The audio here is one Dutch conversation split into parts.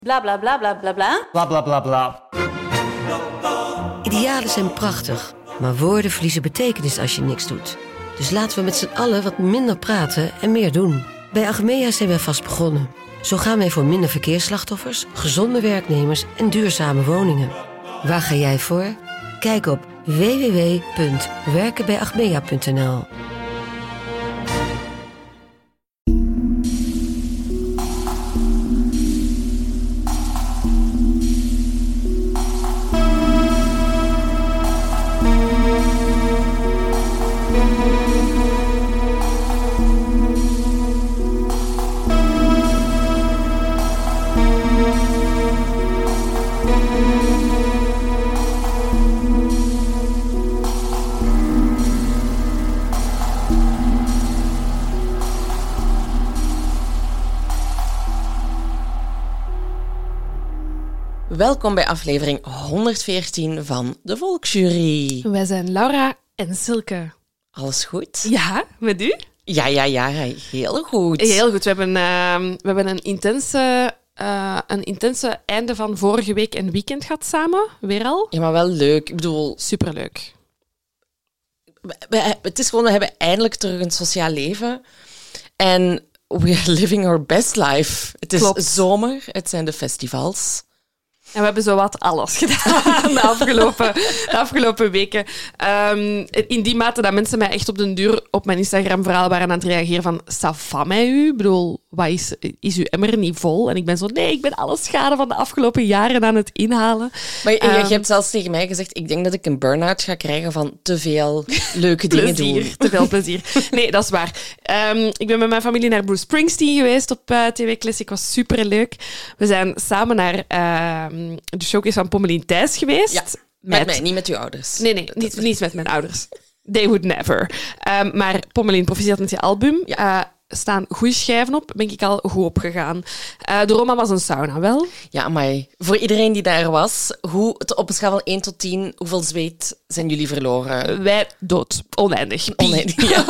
Bla bla bla bla bla bla. Bla bla bla bla. Idealen zijn prachtig, maar woorden verliezen betekenis als je niks doet. Dus laten we met z'n allen wat minder praten en meer doen. Bij Achmea zijn wij vast begonnen. Zo gaan wij voor minder verkeersslachtoffers, gezonde werknemers en duurzame woningen. Waar ga jij voor? Kijk op www.werkenbijachmea.nl. Welkom bij aflevering 114 van de Volksjury. Wij zijn Laura en Silke. Alles goed? Ja, met u? Ja, heel goed. Heel goed. We hebben een intense einde van vorige week en weekend gehad samen. Weer al. Ja, maar wel leuk. Ik bedoel, superleuk. Het is gewoon, we hebben eindelijk terug een sociaal leven. En we are living our best life. Het is Klopt. Zomer, het zijn de festivals. En we hebben zowat alles gedaan de afgelopen weken. In die mate dat mensen mij echt op den duur op mijn Instagram-verhaal waren aan het reageren van ça va met u? Ik bedoel, wat is uw emmer niet vol? En ik ben zo, nee, ik ben alle schade van de afgelopen jaren aan het inhalen. Maar je hebt zelfs tegen mij gezegd, ik denk dat ik een burn-out ga krijgen van te veel leuke dingen doen. Te veel plezier. Nee, dat is waar. Ik ben met mijn familie naar Bruce Springsteen geweest op TV Classic. Was superleuk. We zijn samen naar de showcase van Pommelien Thijs geweest. Ja, met mij, niet met uw ouders. Nee, niet met mijn ouders. They would never. Maar Pommelien, proficiat met je album. Ja. Staan goede schijven op, ben ik al goed opgegaan. De Roma was een sauna, wel? Ja, maar voor iedereen die daar was, op een schaal van 1 tot 10, hoeveel zweet zijn jullie verloren? Wij dood. Oneindig. Ja.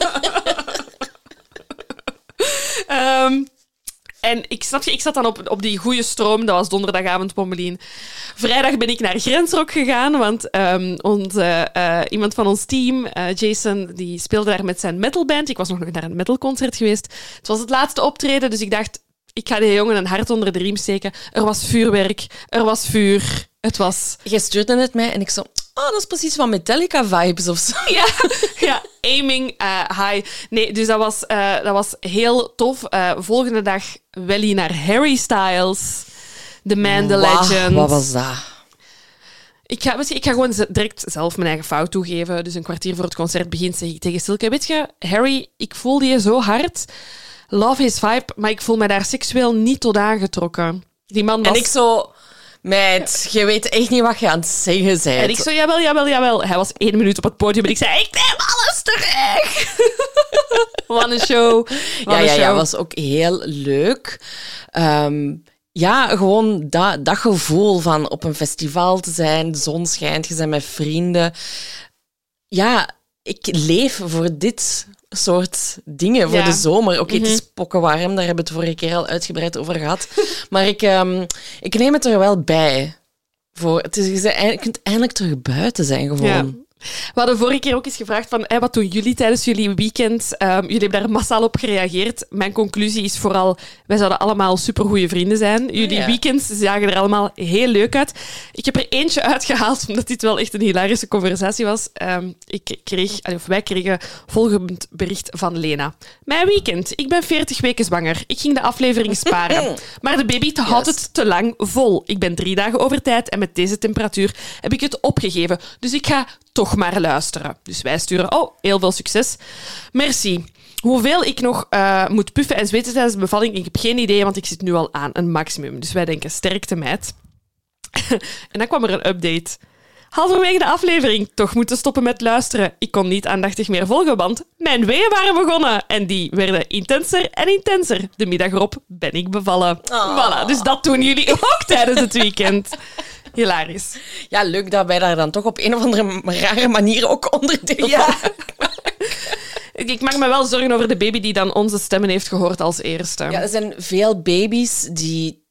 En ik zat dan op die goede stroom. Dat was donderdagavond, Pommelien. Vrijdag ben ik naar Grensrock gegaan, want iemand van ons team, Jason, die speelde daar met zijn metalband. Ik was nog naar een metalconcert geweest. Het was het laatste optreden, dus ik dacht, ik ga die jongen een hart onder de riem steken. Er was vuurwerk, er was vuur. Het was... Jij stuurde het mij en ik zo... Oh, dat is precies van Metallica-vibes of zo. Ja, aiming high. Nee, dus dat was heel tof. Volgende dag Welly naar Harry Styles. The Man, the Legend. Wat was dat? Ik ga gewoon direct zelf mijn eigen fout toegeven. Dus een kwartier voor het concert begint, zeg ik tegen Silke. Weet je, Harry, ik voel die zo hard. Love his vibe, maar ik voel me daar seksueel niet tot aangetrokken. Die man was... En ik zo... Meid, je weet echt niet wat je aan het zeggen bent. En ik zo, jawel. Hij was 1 minuut op het podium en ik zei, ik neem alles terug. Wat een show. Ja, was ook heel leuk. Gewoon dat gevoel van op een festival te zijn, de zon schijnt, je bent met vrienden. Ja, ik leef voor dit soort dingen, voor de zomer. Oké, het is pokkenwarm, daar hebben we het vorige keer al uitgebreid over gehad. Maar ik neem het er wel bij. Je kunt eindelijk terug buiten zijn, gewoon. Ja. We hadden vorige keer ook eens gevraagd van wat doen jullie tijdens jullie weekend? Jullie hebben daar massaal op gereageerd. Mijn conclusie is vooral, wij zouden allemaal supergoeie vrienden zijn. Jullie weekends zagen er allemaal heel leuk uit. Ik heb er eentje uitgehaald, omdat dit wel echt een hilarische conversatie was. Wij kregen volgend bericht van Lena. Mijn weekend. Ik ben 40 weken zwanger. Ik ging de aflevering sparen. Maar de baby houdt het te lang vol. Ik ben 3 dagen over tijd en met deze temperatuur heb ik het opgegeven. Dus ik ga toch maar luisteren. Dus wij sturen, heel veel succes. Merci. Hoeveel ik nog moet puffen en zweten tijdens de bevalling, ik heb geen idee, want ik zit nu al aan een maximum. Dus wij denken, sterkte meid. En dan kwam er een update. Halverwege de aflevering toch moeten stoppen met luisteren. Ik kon niet aandachtig meer volgen, want mijn weeën waren begonnen. En die werden intenser en intenser. De middag erop ben ik bevallen. Voilà, dus dat doen jullie ook tijdens het weekend. Hilarisch. Ja, leuk dat wij daar dan toch op een of andere rare manier ook onderdeel van Ik maak me wel zorgen over de baby die dan onze stemmen heeft gehoord als eerste. Ja, er zijn veel baby's die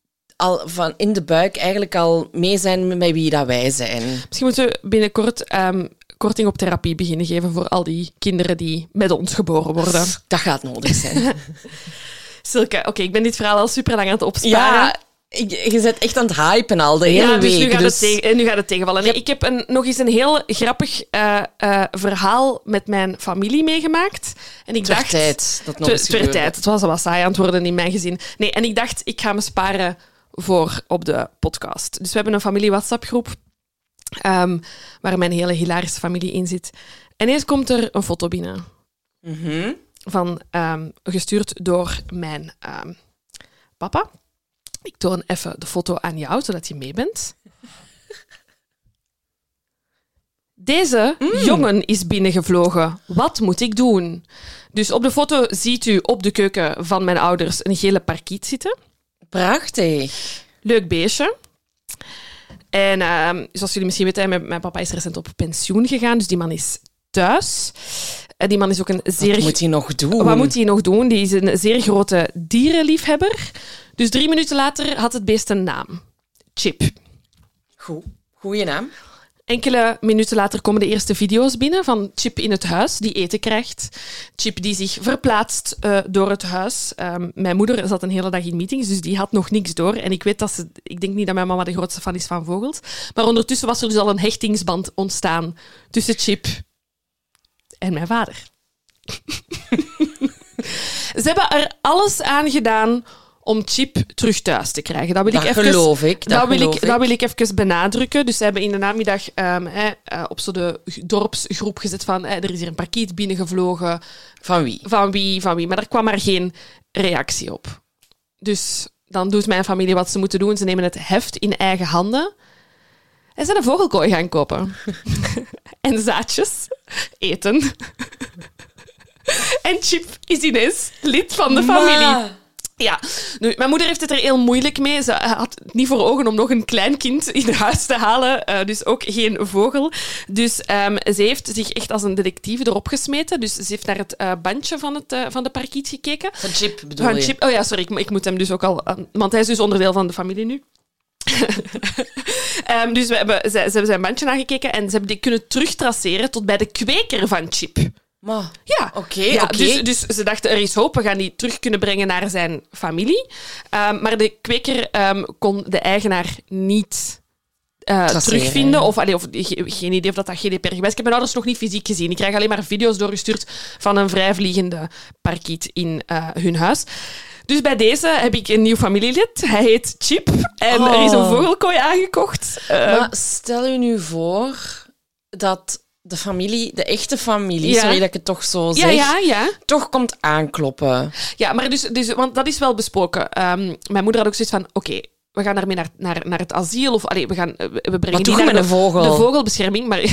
al van in de buik eigenlijk al mee zijn met wie dat wij zijn. Misschien moeten we binnenkort korting op therapie beginnen geven voor al die kinderen die met ons geboren worden. Dat gaat nodig zijn. Silke, oké, ik ben dit verhaal al super lang aan het opsparen. Ja, je bent echt aan het hypen al de hele dus week. Nu gaat het tegenvallen. Nee, ik heb nog eens een heel grappig verhaal met mijn familie meegemaakt. En ik dacht... tijd dat nog eens gebeurde. tijd. Het was al wat saai aan het worden in mijn gezin. Nee, en ik dacht, ik ga me sparen voor op de podcast. Dus we hebben een familie-WhatsApp-groep waar mijn hele hilarische familie in zit. En ineens komt er een foto binnen. Van, gestuurd door mijn papa. Ik toon even de foto aan jou, zodat je mee bent. Deze jongen is binnengevlogen. Wat moet ik doen? Dus op de foto ziet u op de keuken van mijn ouders een gele parkiet zitten. Prachtig. Leuk beestje. En zoals jullie misschien weten, mijn papa is recent op pensioen gegaan, dus die man is thuis. Die man is ook een zeer... Wat moet hij nog doen? Wat moet hij nog doen? Die is een zeer grote dierenliefhebber. Dus 3 minuten later had het beest een naam. Chip. Goeie naam. Enkele minuten later komen de eerste video's binnen van Chip in het huis, die eten krijgt. Chip die zich verplaatst door het huis. Mijn moeder zat een hele dag in meetings, dus die had nog niks door. En ik weet dat ze... Ik denk niet dat mijn mama de grootste fan is van vogels. Maar ondertussen was er dus al een hechtingsband ontstaan tussen Chip en mijn vader. Ze hebben er alles aan gedaan om Chip terug thuis te krijgen. Dat wil ik even benadrukken. Dus ze hebben in de namiddag op zo de dorpsgroep gezet van er is hier een parkiet binnengevlogen. Van wie? Van wie. Maar er kwam maar geen reactie op. Dus dan doet mijn familie wat ze moeten doen. Ze nemen het heft in eigen handen en zijn een vogelkooi gaan kopen. En zaadjes eten. En Chip is ineens lid van de familie. Ja, nu, mijn moeder heeft het er heel moeilijk mee. Ze had niet voor ogen om nog een klein kind in huis te halen. Dus ook geen vogel. Dus ze heeft zich echt als een detectieve erop gesmeten. Dus ze heeft naar het bandje van de parkiet gekeken. Van Chip bedoel je? Chip. Oh ja, sorry. Ik moet hem dus ook al... want hij is dus onderdeel van de familie nu. Dus ze hebben zijn bandje nagekeken en ze hebben die kunnen terugtraceren tot bij de kweker van Chip. Maar, ja, oké. Dus ze dachten, er is hoop, we gaan die terug kunnen brengen naar zijn familie. Maar de kweker kon de eigenaar niet terugvinden. Of geen idee of dat GDPR gewijs is. Ik heb mijn ouders nog niet fysiek gezien. Ik krijg alleen maar video's doorgestuurd van een vrijvliegende parkiet in hun huis. Dus bij deze heb ik een nieuw familielid. Hij heet Chip. En er is een vogelkooi aangekocht. Maar stel u nu voor dat de familie, de echte familie, sorry dat ik het toch zo zeg, toch komt aankloppen. Ja, maar dus want dat is wel besproken. Mijn moeder had ook zoiets van, oké, we gaan daarmee naar het asiel. Of we brengen die naar de vogelbescherming. Maar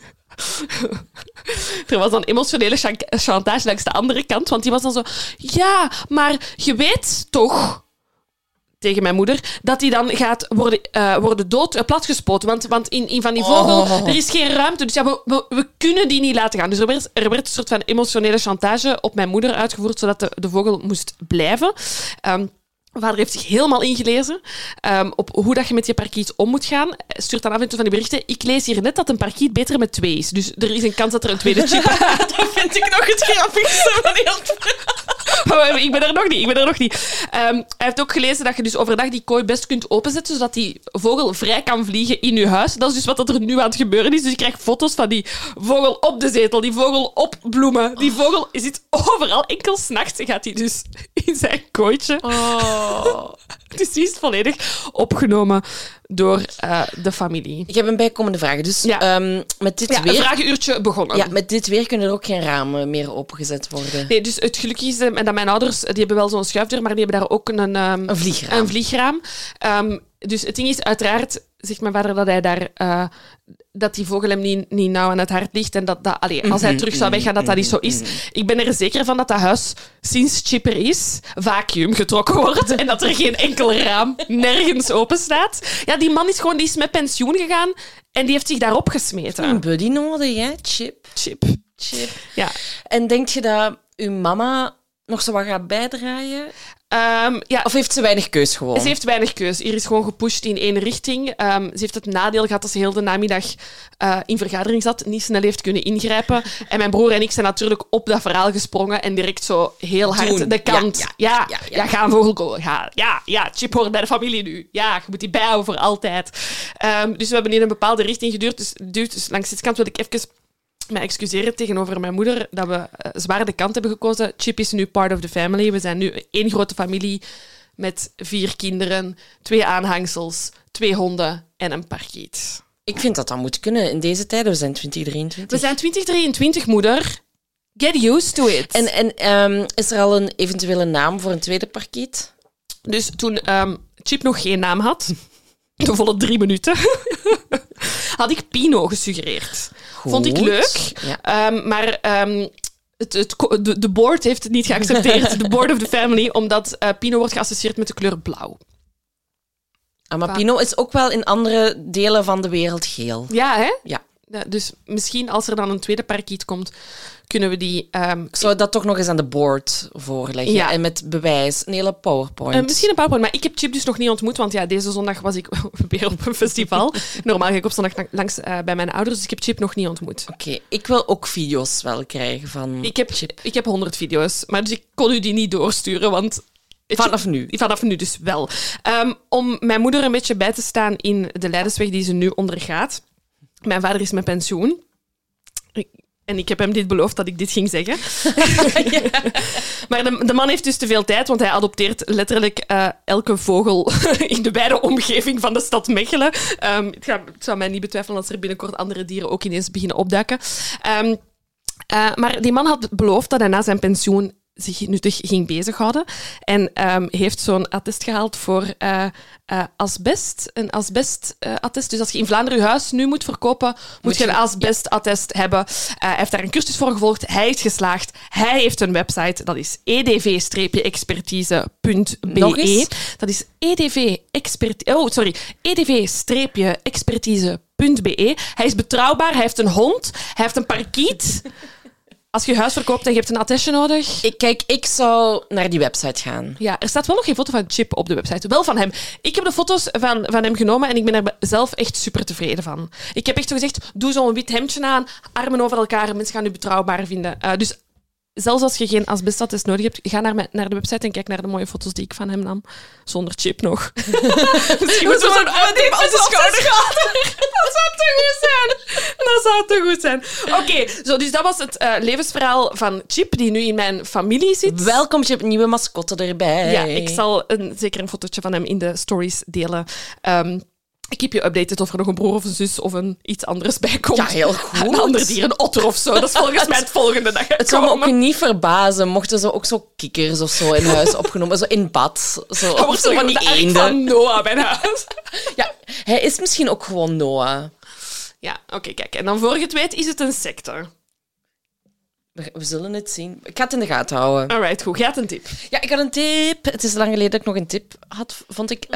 er was dan emotionele chantage langs de andere kant. Want die was dan zo, ja, maar je weet toch... tegen mijn moeder, dat die dan gaat worden platgespoten. Want in van die vogel, er is geen ruimte. Dus ja, we kunnen die niet laten gaan. Dus er werd een soort van emotionele chantage op mijn moeder uitgevoerd, zodat de vogel moest blijven. Mijn vader heeft zich helemaal ingelezen op hoe dat je met je parkiet om moet gaan. Hij stuurt dan af en toe van die berichten. Ik lees hier net dat een parkiet beter met 2 is. Dus er is een kans dat er een tweede chip... Dat vind ik nog het grappigste van heel Maar ik ben er nog niet. Hij heeft ook gelezen dat je dus overdag die kooi best kunt openzetten, zodat die vogel vrij kan vliegen in je huis. Dat is dus wat er nu aan het gebeuren is. Dus je krijgt foto's van die vogel op de zetel, die vogel op bloemen. Die vogel zit overal. Enkel 's nachts gaat hij dus in zijn kooitje. Dus die is volledig opgenomen door de familie. Ik heb een bijkomende vraag. Dus met dit weer... een vragenuurtje begonnen. Ja, met dit weer kunnen er ook geen ramen meer opengezet worden. Nee, dus het gelukkige is dat mijn ouders, die hebben wel zo'n schuifdeur, maar die hebben daar ook een vliegraam. Dus het ding is, uiteraard zegt mijn vader dat hij daar... dat die vogel hem niet nauw aan het hart ligt en als hij terug zou weggaan, dat niet zo is. Ik ben er zeker van dat huis, sinds Chip er is, vacuüm getrokken wordt en dat er geen enkel raam nergens open staat. Ja, die man die is met pensioen gegaan en die heeft zich daarop gesmeten. Een buddy nodig, hè? Chip. Ja. En denk je dat uw mama nog zo wat gaat bijdraaien? Ja. Of heeft ze weinig keus gewoon? Ze heeft weinig keus. Hier is gewoon gepusht in één richting. Ze heeft het nadeel gehad dat ze heel de namiddag in vergadering zat, niet snel heeft kunnen ingrijpen. En mijn broer en ik zijn natuurlijk op dat verhaal gesprongen en direct zo heel hard de kant. Ja, ga een vogelkool. Ja, Chip hoort bij de familie nu. Ja, je moet die bijhouden voor altijd. Dus we hebben in een bepaalde richting geduwd. Dus langs dit kant wil ik even mij excuseren tegenover mijn moeder dat we zwaar de kant hebben gekozen. Chip is nu part of the family. We zijn nu één grote familie met 4 kinderen, 2 aanhangsels, 2 honden en een parkiet. Ik vind dat moet kunnen in deze tijden. We zijn 2023. We zijn 2023, moeder. Get used to it. En is er al een eventuele naam voor een tweede parkiet? Dus toen Chip nog geen naam had, de volle 3 minuten, had ik Pino gesuggereerd. Goed. Vond ik leuk. Ja. Maar de board heeft het niet geaccepteerd. De board of the family, omdat Pino wordt geassocieerd met de kleur blauw. Maar Pino is ook wel in andere delen van de wereld geel. Ja, hè? Ja. Dus misschien als er dan een tweede parkiet komt, kunnen we die... Ik zou dat toch nog eens aan de board voorleggen. Ja. En met bewijs, een hele PowerPoint. Misschien een PowerPoint, maar ik heb Chip dus nog niet ontmoet, want ja, deze zondag was ik weer op een festival. Normaal ga ik op zondag langs bij mijn ouders, dus ik heb Chip nog niet ontmoet. Oké, ik wil ook video's wel krijgen van Chip. Ik heb 100 video's, maar dus ik kon u die niet doorsturen, want... Vanaf nu? Vanaf nu dus wel. Om mijn moeder een beetje bij te staan in de lijdensweg die ze nu ondergaat. Mijn vader is met pensioen. En ik heb hem dit beloofd dat ik dit ging zeggen. Ja. Maar de man heeft dus te veel tijd, want hij adopteert letterlijk elke vogel in de wijde omgeving van de stad Mechelen. Het zou mij niet betwijfelen als er binnenkort andere dieren ook ineens beginnen opduiken. Maar die man had beloofd dat hij na zijn pensioen zich nuttig ging bezighouden. En heeft zo'n attest gehaald voor asbest. Een asbestattest. Dus als je in Vlaanderen je huis nu moet verkopen, moet je een asbestattest hebben. Hij heeft daar een cursus voor gevolgd. Hij is geslaagd. Hij heeft een website. Dat is edv-expertise.be. Dat is edv-expertise.be. Hij is betrouwbaar. Hij heeft een hond. Hij heeft een parkiet. Als je huis verkoopt en je hebt een attestje nodig... Ik zou naar die website gaan. Ja, er staat wel nog geen foto van Chip op de website. Wel van hem. Ik heb de foto's van hem genomen en ik ben er zelf echt super tevreden van. Ik heb echt zo gezegd, doe zo'n wit hemdje aan, armen over elkaar, mensen gaan u betrouwbaar vinden. Dus zelfs als je geen asbestattest nodig hebt, ga naar de website en kijk naar de mooie foto's die ik van hem nam. Zonder Chip nog. Misschien moet zo'n uitdip op de schouder. Dat zou te goed zijn. Dat zou te goed zijn. Oké, dus dat was het levensverhaal van Chip, die nu in mijn familie zit. Welkom, Chip. Nieuwe mascotte erbij. Ja, ik zal zeker een fotootje van hem in de stories delen. Ik heb je updated of er nog een broer of een zus of iets anders bij komt. Ja, heel goed. Een ander dier, een otter of zo. Dat is volgens mij het volgende dag. Het zou me ook niet verbazen mochten ze ook zo kikkers of zo in huis opgenomen. Zo in bad. Zo van die eenden. Van Noah bij huis. Ja, hij is misschien ook gewoon Noah. Ja, oké, kijk. En dan voor je het weet is het een secte. We zullen het zien. Ik ga het in de gaten houden. Alright, goed. Jij had een tip. Ja, ik had een tip. Het is lang geleden dat ik nog een tip had, vond ik.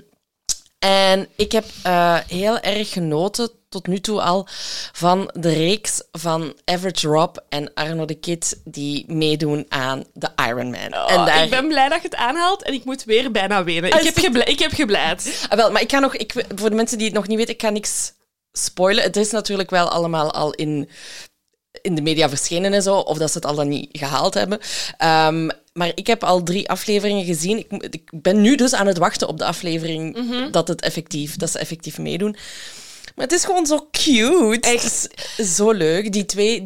En ik heb heel erg genoten, tot nu toe al, van de reeks van Average Rob en Arno de Kid die meedoen aan de Ironman. Oh, ik ben blij dat je het aanhaalt en ik moet weer bijna wenen. Ik heb gebleid. Wel, maar voor de mensen die het nog niet weten, ik ga niks spoilen. Het is natuurlijk wel allemaal al in de media verschenen en zo, of dat ze het al dan niet gehaald hebben. Maar ik heb al 3 afleveringen gezien. Ik ben nu dus aan het wachten op de aflevering dat ze effectief meedoen. Maar het is gewoon zo cute. Echt zo leuk. Die twee,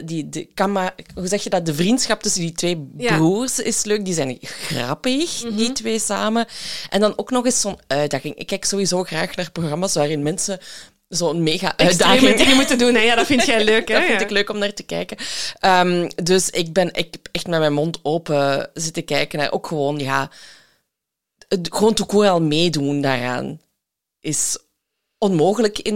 hoe zeg je dat? De vriendschap tussen die 2 broers is leuk. Die zijn grappig, die 2 samen. En dan ook nog eens zo'n uitdaging. Ik kijk sowieso graag naar programma's waarin mensen zo'n mega uitdaging dingen moeten doen. Hè? Ja, dat vind jij leuk, hè? Dat vind ik leuk om naar te kijken. Dus ik heb echt met mijn mond open zitten kijken naar ook gewoon, gewoon tout court al meedoen daaraan is onmogelijk in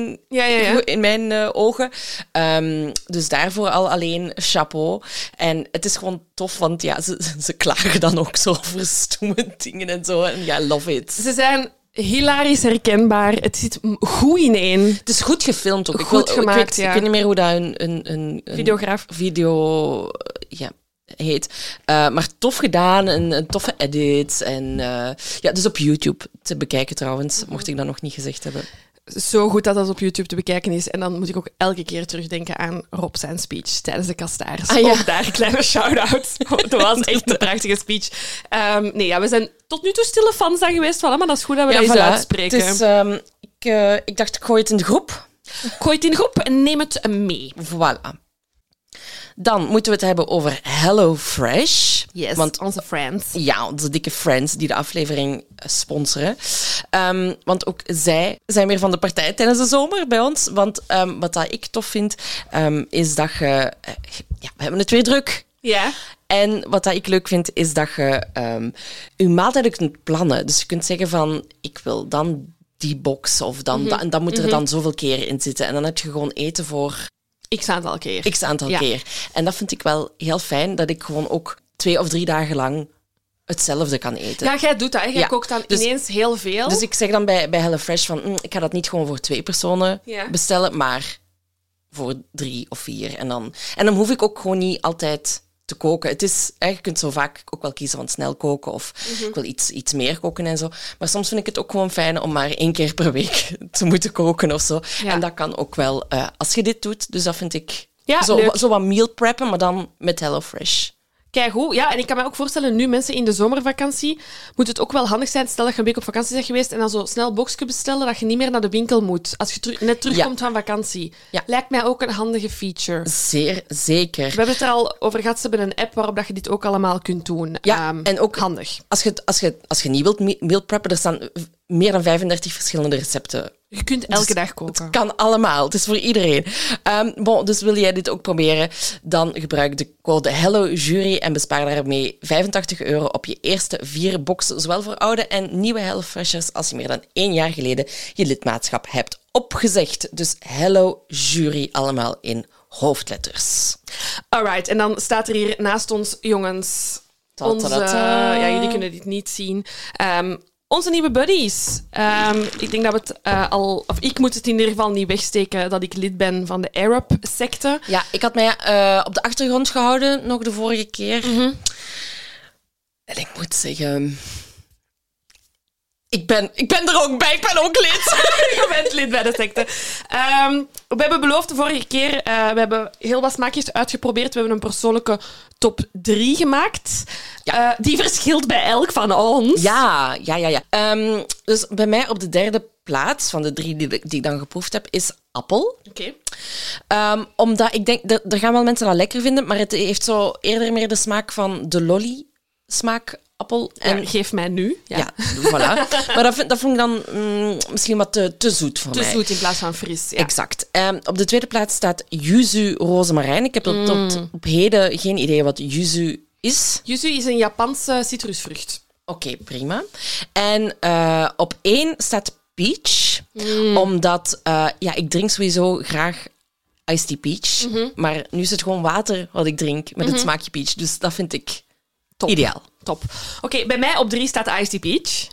mijn ogen. Dus daarvoor al alleen chapeau. En het is gewoon tof, want ze klagen dan ook zo over stomme dingen en zo. En love it. Ze zijn hilarisch herkenbaar. Het zit goed ineen. Het is goed gefilmd ook. Goed gemaakt, ik weet niet meer hoe dat een videograaf. Video... Ja. heet. Maar tof gedaan, een toffe edit. En dus op YouTube te bekijken trouwens, mocht ik dat nog niet gezegd hebben. Zo goed dat op YouTube te bekijken is. En dan moet ik ook elke keer terugdenken aan Rob zijn speech tijdens de Kastaars. Ook daar, kleine shout-out. Het was echt een prachtige speech. We zijn tot nu toe stille fans aan geweest, maar dat is goed dat we dat eens uitspreken. Het is, ik dacht, ik gooi het in de groep. Gooi het in de groep en neem het mee. Voilà. Dan moeten we het hebben over HelloFresh. Yes, want onze friends. Ja, onze dikke friends die de aflevering sponsoren. Want ook zij zijn weer van de partij tijdens de zomer bij ons. Want wat dat ik tof vind, is dat je... we hebben het weer druk. Ja. En wat dat ik leuk vind, is dat je je maaltijden kunt plannen. Dus je kunt zeggen van, ik wil dan die box of dan dat. En dan moet er dan zoveel keer in zitten. En dan heb je gewoon eten voor... X aantal keer. En dat vind ik wel heel fijn, dat ik gewoon ook 2 of 3 dagen lang hetzelfde kan eten. Ja, jij doet dat. Jij kookt dan ineens heel veel. Dus ik zeg dan bij HelloFresh van, ik ga dat niet gewoon voor 2 personen bestellen, maar voor 3 of 4. En dan hoef ik ook gewoon niet altijd te koken. Het is, je kunt zo vaak ook wel kiezen van snel koken of ik wil iets meer koken en zo. Maar soms vind ik het ook gewoon fijn om maar 1 keer per week te moeten koken of zo. Ja. En dat kan ook wel als je dit doet. Dus dat vind ik zo wat meal preppen, maar dan met HelloFresh. Kijk hoe. Ja, en ik kan me ook voorstellen, nu mensen in de zomervakantie, moet het ook wel handig zijn, stel dat je een week op vakantie bent geweest en dan zo snel boxje bestellen, dat je niet meer naar de winkel moet. Als je net terugkomt van vakantie. Ja. Lijkt mij ook een handige feature. Zeer zeker. We hebben het er al over gehad, ze hebben een app waarop dat je dit ook allemaal kunt doen. Ja, en ook handig. Als je niet wilt meal preppen, er staan meer dan 35 verschillende recepten. Je kunt elke dag koken. Het kan allemaal. Het is voor iedereen. Dus wil jij dit ook proberen, dan gebruik de code HelloJury en bespaar daarmee €85 op je eerste 4 boxen, zowel voor oude en nieuwe HelloFreshers, als je meer dan 1 jaar geleden je lidmaatschap hebt opgezegd. Dus HelloJury, allemaal in hoofdletters. Alright, en dan staat er hier naast ons, jongens, jullie kunnen dit niet zien, onze nieuwe buddies. Ik denk dat we het ik moet het in ieder geval niet wegsteken dat ik lid ben van de Arab-secte. Ja, ik had mij op de achtergrond gehouden nog de vorige keer. En ik moet zeggen... Ik ben er ook bij, ik ben ook lid. Je bent lid bij de secte. We hebben beloofd de vorige keer, we hebben heel wat smaakjes uitgeprobeerd. We hebben een persoonlijke top 3 gemaakt. Ja. Die verschilt bij elk van ons. Ja. Dus bij mij op de 3e plaats van de 3 die ik dan geproefd heb, is appel. Oké. Omdat ik denk, er gaan wel mensen dat lekker vinden, maar het heeft zo eerder meer de smaak van de lolly smaak. Appel. En geef mij nu. Ja, voilà. Maar dat vond ik dan misschien wat te zoet voor mij. Te zoet in plaats van fris. Ja. Exact. Op de 2e plaats staat yuzu rozemarijn. Ik heb tot op heden geen idee wat yuzu is. Yuzu is een Japanse citrusvrucht. Oké, prima. En op 1 staat peach. Omdat ik drink sowieso graag iced tea peach. Maar nu is het gewoon water wat ik drink met het smaakje peach. Dus dat vind ik top. Ideaal. Top. Oké, bij mij op 3 staat iced tea peach.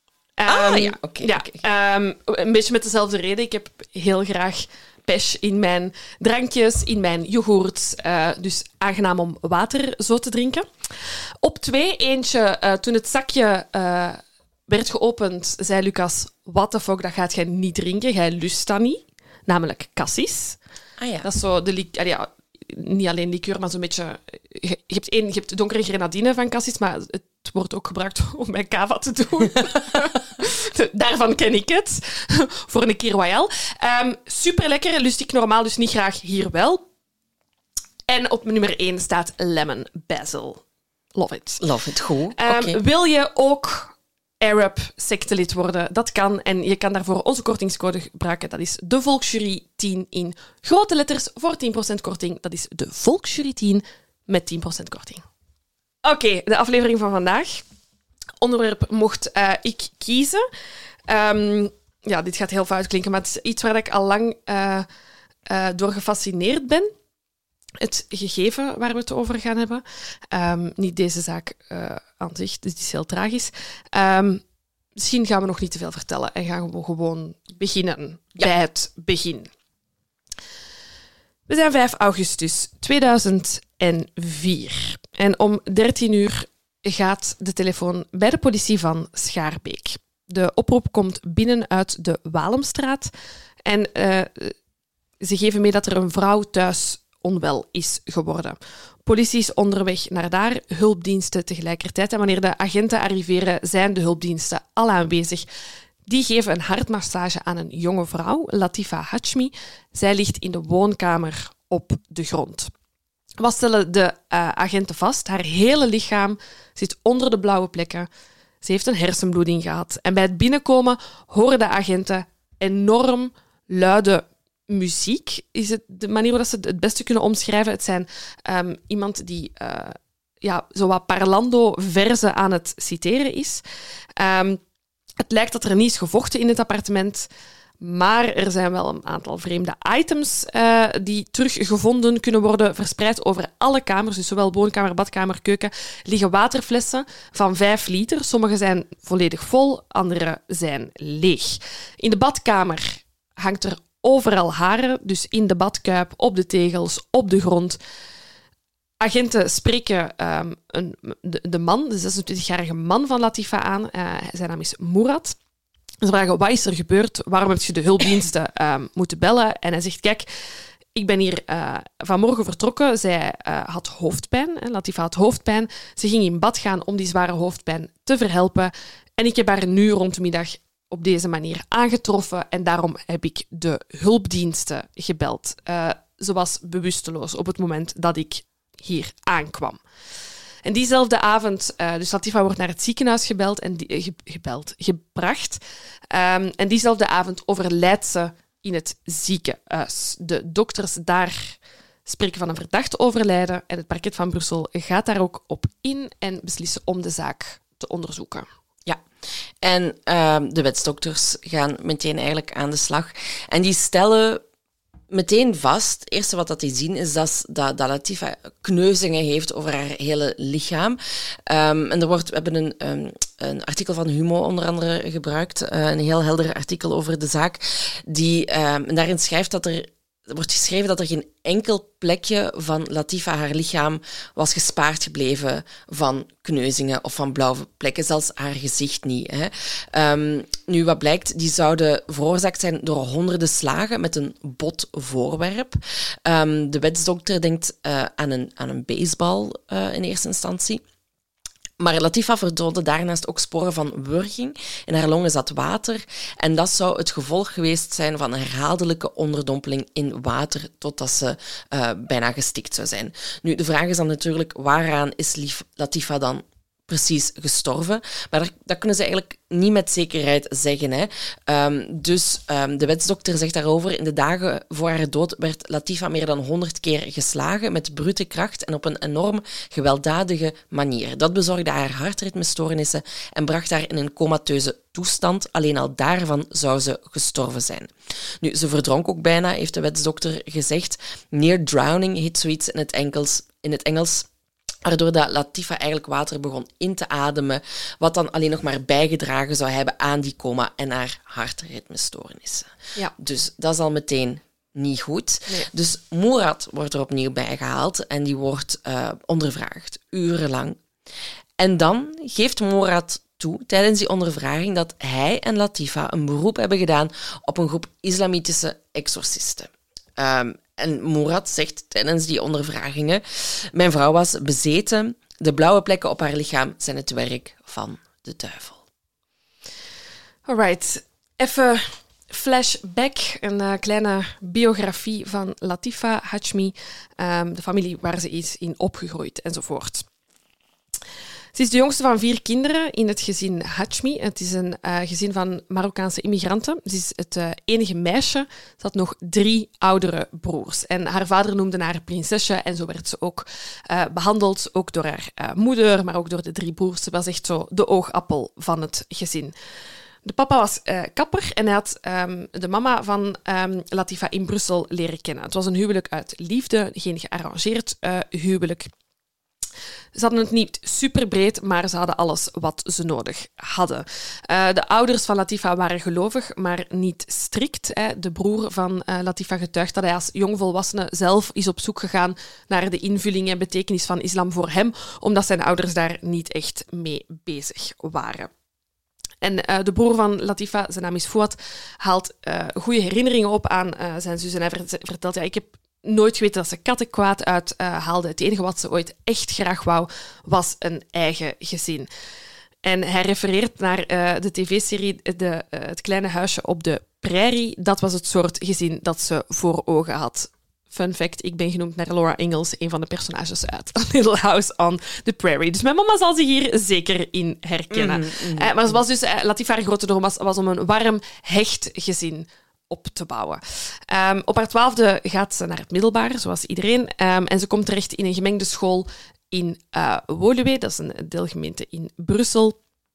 Oké. Een beetje met dezelfde reden. Ik heb heel graag pesh in mijn drankjes, in mijn yoghurt. Dus aangenaam om water zo te drinken. Op 2, eentje, toen het zakje werd geopend, zei Lucas, what the fuck, dat gaat jij niet drinken. Jij lust dat niet. Namelijk cassis. Dat is zo de niet alleen liqueur, maar zo'n beetje... Je hebt donkere grenadine van cassis, maar het wordt ook gebruikt om bij cava te doen. Daarvan ken ik het. Voor een keer royal. Super lekker, lust ik normaal dus niet graag, hier wel. En op nummer 1 staat lemon basil. Love it. Love it, goed. Wil je ook Arab-sectelid worden? Dat kan. En je kan daarvoor onze kortingscode gebruiken. Dat is de Volksjury 10 in grote letters voor 10% korting. Dat is de Volksjury 10 met 10% korting. Oké, de aflevering van vandaag. Onderwerp mocht ik kiezen. Dit gaat heel fout klinken, maar het is iets waar ik al lang door gefascineerd ben. Het gegeven waar we het over gaan hebben. Niet deze zaak aan zich, dus die is heel tragisch. Misschien gaan we nog niet te veel vertellen en gaan we gewoon beginnen bij het begin. We We zijn 5 augustus 2004. En om 13 uur gaat de telefoon bij de politie van Schaarbeek. De oproep komt binnen uit de Walemstraat. En ze geven mee dat er een vrouw thuis onwel is geworden. Politie is onderweg naar daar, hulpdiensten tegelijkertijd. En wanneer de agenten arriveren, zijn de hulpdiensten al aanwezig. Die geven een hartmassage aan een jonge vrouw, Latifa Hachmi. Zij ligt in de woonkamer op de grond. Wat stellen de agenten vast? Haar hele lichaam zit onder de blauwe plekken. Ze heeft een hersenbloeding gehad. En bij het binnenkomen horen de agenten enorm luide muziek. Is het de manier waarop ze het beste kunnen omschrijven? Het zijn iemand die zo wat parlando-verzen aan het citeren is. Het lijkt dat er niet is gevochten in het appartement, maar er zijn wel een aantal vreemde items die teruggevonden kunnen worden, verspreid over alle kamers, dus zowel woonkamer, badkamer, keuken, liggen waterflessen van 5 liter. Sommige zijn volledig vol, andere zijn leeg. In de badkamer hangt er overal haren, dus in de badkuip, op de tegels, op de grond. Agenten spreken de man, de 26-jarige man van Latifa aan. Zijn naam is Murat. Ze vragen, wat is er gebeurd? Waarom heb je de hulpdiensten moeten bellen? En hij zegt, kijk, ik ben hier vanmorgen vertrokken. Zij had hoofdpijn. Latifa had hoofdpijn. Ze ging in bad gaan om die zware hoofdpijn te verhelpen. En ik heb haar nu rond de middag op deze manier aangetroffen. En daarom heb ik de hulpdiensten gebeld. Ze was bewusteloos op het moment dat ik hier aankwam. En diezelfde avond, dus Latifa wordt naar het ziekenhuis gebracht. En diezelfde avond overlijdt ze in het ziekenhuis. De dokters daar spreken van een verdacht overlijden en het parket van Brussel gaat daar ook op in en beslissen om de zaak te onderzoeken. Ja, en de wetsdokters gaan meteen eigenlijk aan de slag. En die stellen meteen vast, het eerste wat die zien, is dat Latifa kneuzingen heeft over haar hele lichaam. En we hebben een artikel van Humo onder andere gebruikt, een heel helder artikel over de zaak, en daarin schrijft wordt geschreven dat er geen enkel plekje van Latifa haar lichaam was gespaard gebleven van kneuzingen of van blauwe plekken, zelfs haar gezicht niet. Hè. Nu, wat blijkt, die zouden veroorzaakt zijn door honderden slagen met een bot voorwerp. De wetsdokter denkt aan een baseball in eerste instantie. Maar Latifa vertoonde daarnaast ook sporen van wurging. In haar longen zat water. En dat zou het gevolg geweest zijn van herhaaldelijke onderdompeling in water totdat ze bijna gestikt zou zijn. Nu, de vraag is dan natuurlijk, waaraan is Latifa dan precies gestorven? Maar dat kunnen ze eigenlijk niet met zekerheid zeggen. Hè. De wetsdokter zegt daarover, in de dagen voor haar dood werd Latifa meer dan 100 keer geslagen met brute kracht en op een enorm gewelddadige manier. Dat bezorgde haar hartritmestoornissen en bracht haar in een comateuze toestand. Alleen al daarvan zou ze gestorven zijn. Nu, ze verdronk ook bijna, heeft de wetsdokter gezegd. Near drowning heet zoiets in het Engels. Waardoor dat Latifa eigenlijk water begon in te ademen, wat dan alleen nog maar bijgedragen zou hebben aan die coma en haar hartritmestoornissen. Ja. Dus dat is al meteen niet goed. Nee. Dus Murat wordt er opnieuw bijgehaald en die wordt ondervraagd, urenlang. En dan geeft Murat toe, tijdens die ondervraging, dat hij en Latifa een beroep hebben gedaan op een groep islamitische exorcisten. En Murat zegt tijdens die ondervragingen, mijn vrouw was bezeten, de blauwe plekken op haar lichaam zijn het werk van de duivel. Alright, even flashback, een kleine biografie van Latifa Hachmi, de familie waar ze is in opgegroeid enzovoort. Ze is de jongste van 4 kinderen in het gezin Hachmi. Het is een gezin van Marokkaanse immigranten. Ze is het enige meisje. Ze had nog 3 oudere broers. En haar vader noemde haar prinsesje en zo werd ze ook behandeld. Ook door haar moeder, maar ook door de 3 broers. Ze was echt zo de oogappel van het gezin. De papa was kapper en hij had de mama van Latifa in Brussel leren kennen. Het was een huwelijk uit liefde, geen gearrangeerd huwelijk. Ze hadden het niet superbreed, maar ze hadden alles wat ze nodig hadden. De ouders van Latifa waren gelovig, maar niet strikt. De broer van Latifa getuigt dat hij als jongvolwassene zelf is op zoek gegaan naar de invulling en betekenis van islam voor hem, omdat zijn ouders daar niet echt mee bezig waren. En de broer van Latifa, zijn naam is Fouad, haalt goede herinneringen op aan zijn zus. En hij vertelt, ik heb nooit geweten dat ze katten kwaad uithaalde. Het enige wat ze ooit echt graag wou, was een eigen gezin. En hij refereert naar de tv-serie Het kleine huisje op de prairie. Dat was het soort gezin dat ze voor ogen had. Fun fact, ik ben genoemd naar Laura Ingalls, een van de personages uit A Little House on the Prairie. Dus mijn mama zal zich hier zeker in herkennen. Maar ze was dus, Latifa, haar grote droom was om een warm, hecht gezin op te bouwen. Op haar 12e gaat ze naar het middelbaar, zoals iedereen. En ze komt terecht in een gemengde school in Woluwe. Dat is een deelgemeente in Brussel.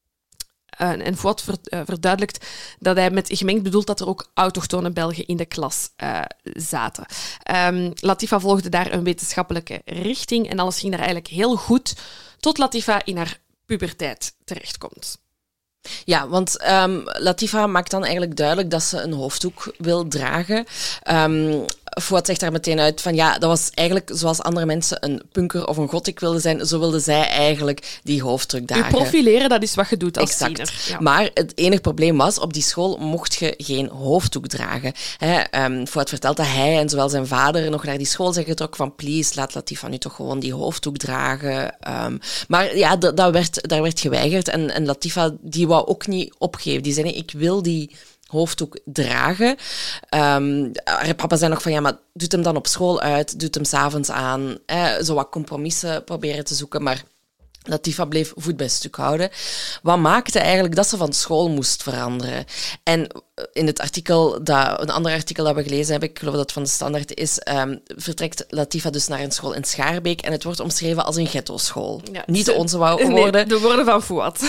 En Fouad verduidelijkt dat hij met gemengd bedoelt dat er ook autochtone Belgen in de klas zaten. Latifa volgde daar een wetenschappelijke richting en alles ging daar eigenlijk heel goed, tot Latifa in haar puberteit terechtkomt. Ja, want Latifa maakt dan eigenlijk duidelijk dat ze een hoofddoek wil dragen. Fouad zegt daar meteen uit van dat was eigenlijk zoals andere mensen een punker of een gothic wilden zijn, zo wilde zij eigenlijk die hoofddoek dragen. Je profileren, dat is wat je doet als exact. tiener. Ja. Maar het enige probleem was, op die school mocht je geen hoofddoek dragen. Fouad vertelt dat hij en zowel zijn vader nog naar die school zijn getrokken van please, laat Latifa nu toch gewoon die hoofddoek dragen. Maar ja, daar werd geweigerd en Latifa die wou ook niet opgeven. Die zei nee, ik wil die hoofddoek dragen. Haar papa zei nog van maar doet hem dan op school uit, doet hem 's avonds aan, zo wat compromissen proberen te zoeken, maar Latifa bleef voet bij stuk houden. Wat maakte eigenlijk dat ze van school moest veranderen? En in het artikel, een ander artikel dat we gelezen hebben, ik geloof dat het van de Standaard is, vertrekt Latifa dus naar een school in Schaarbeek en het wordt omschreven als een ghetto-school. Ja, niet de onze woorden. Nee, de woorden van Fouad.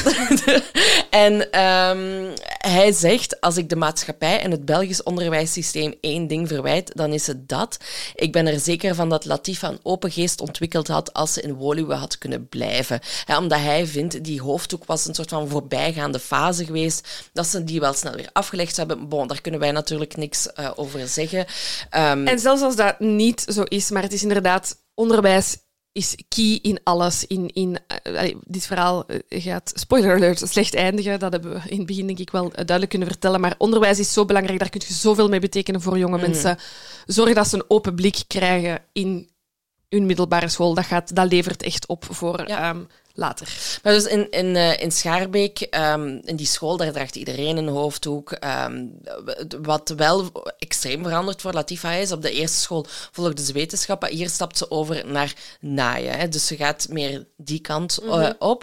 En hij zegt, als ik de maatschappij en het Belgisch onderwijssysteem één ding verwijt, dan is het dat. Ik ben er zeker van dat Latifa een open geest ontwikkeld had als ze in Woluwe had kunnen blijven. Omdat hij vindt, die hoofddoek was een soort van voorbijgaande fase geweest, dat ze die wel snel weer afgelegd hebben. Bon, daar kunnen wij natuurlijk niks over zeggen. En zelfs als dat niet zo is, maar het is inderdaad, onderwijs is key in alles. Dit verhaal gaat, spoiler alert, slecht eindigen. Dat hebben we in het begin denk ik wel duidelijk kunnen vertellen. Maar onderwijs is zo belangrijk, daar kun je zoveel mee betekenen voor jonge mensen. Zorg dat ze een open blik krijgen in hun middelbare school. Dat levert echt op voor later. Maar dus in Schaarbeek, in die school, daar draagt iedereen een hoofddoek. Wat wel extreem veranderd voor Latifa is, op de eerste school volgde ze wetenschappen. Hier stapt ze over naar naaien. Hè. Dus ze gaat meer die kant op.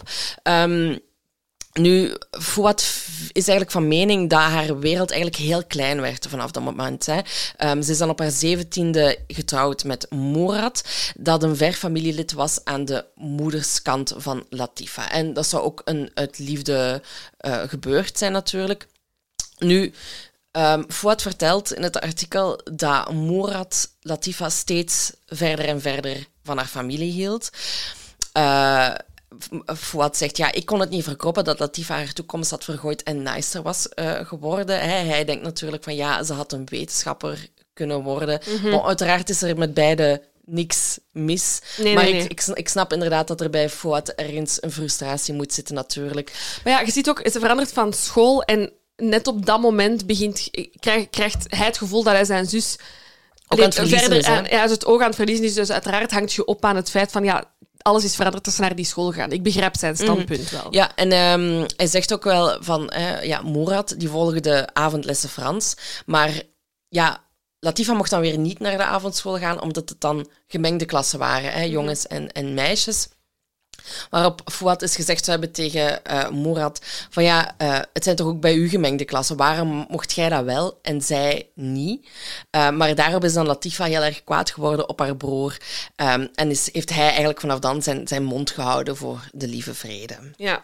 Nu, Fouad is eigenlijk van mening dat haar wereld eigenlijk heel klein werd vanaf dat moment. Hè. Ze is dan op haar 17e getrouwd met Mourad, dat een ver familielid was aan de moederskant van Latifa. En dat zou ook uit liefde gebeurd zijn natuurlijk. Nu, Fouad vertelt in het artikel dat Mourad Latifa steeds verder en verder van haar familie hield. Fouad zegt, ik kon het niet verkroppen dat Latifa haar toekomst had vergooid en nicer was geworden. Hij denkt natuurlijk van, ze had een wetenschapper kunnen worden. Maar uiteraard is er met beide niks mis. Nee. Ik snap inderdaad dat er bij Fouad ergens een frustratie moet zitten natuurlijk. Maar je ziet ook, ze verandert van school en net op dat moment krijgt hij het gevoel dat hij zijn zus ook aan het verliezen is. Het oog aan het verliezen is. Dus uiteraard hangt je op aan het feit van, alles is veranderd als ze naar die school gaan. Ik begrijp zijn standpunt wel. Ja, en hij zegt ook wel van, Mourad, die volgde avondlessen Frans, maar Latifa mocht dan weer niet naar de avondschool gaan, omdat het dan gemengde klassen waren, jongens en meisjes. Waarop Fouad is gezegd zou hebben tegen Mourad van het zijn toch ook bij u gemengde klassen, waarom mocht jij dat wel en zij niet? Maar daarop is dan Latifa heel erg kwaad geworden op haar broer en heeft hij eigenlijk vanaf dan zijn mond gehouden voor de lieve vrede. Ja.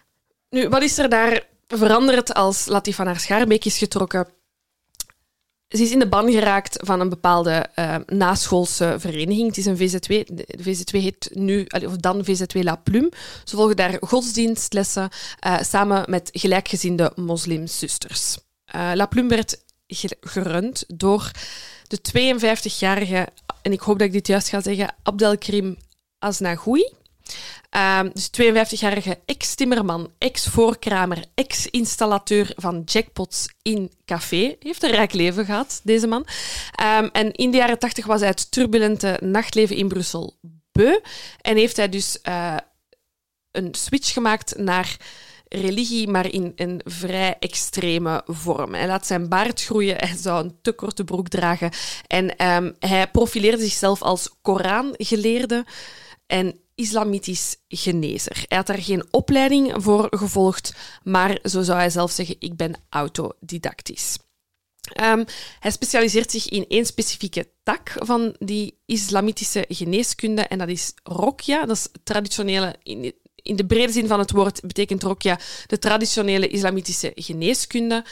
Nu, wat is er daar veranderd als Latifa naar Schaarbeek is getrokken? Ze is in de ban geraakt van een bepaalde naschoolse vereniging. Het is een VZW. De VZW heet nu, of dan VZW La Plume. Ze volgen daar godsdienstlessen samen met gelijkgezinde moslimzusters. La Plume werd gerund door de 52-jarige, en ik hoop dat ik dit juist ga zeggen, Abdelkrim Aznagoui. Dus 52-jarige ex-timmerman, ex-voorkramer, ex-installateur van jackpots in café. Heeft een rijk leven gehad, deze man. En in de jaren 80 was hij het turbulente nachtleven in Brussel beu. En heeft hij dus een switch gemaakt naar religie, maar in een vrij extreme vorm. Hij laat zijn baard groeien, hij zou een te korte broek dragen. En hij profileerde zichzelf als Korangeleerde en islamitisch genezer. Hij had daar geen opleiding voor gevolgd, maar zo zou hij zelf zeggen, ik ben autodidactisch. Hij specialiseert zich in één specifieke tak van die islamitische geneeskunde en dat is Roqya. Dat is traditionele, in de brede zin van het woord betekent Roqya de traditionele islamitische geneeskunde.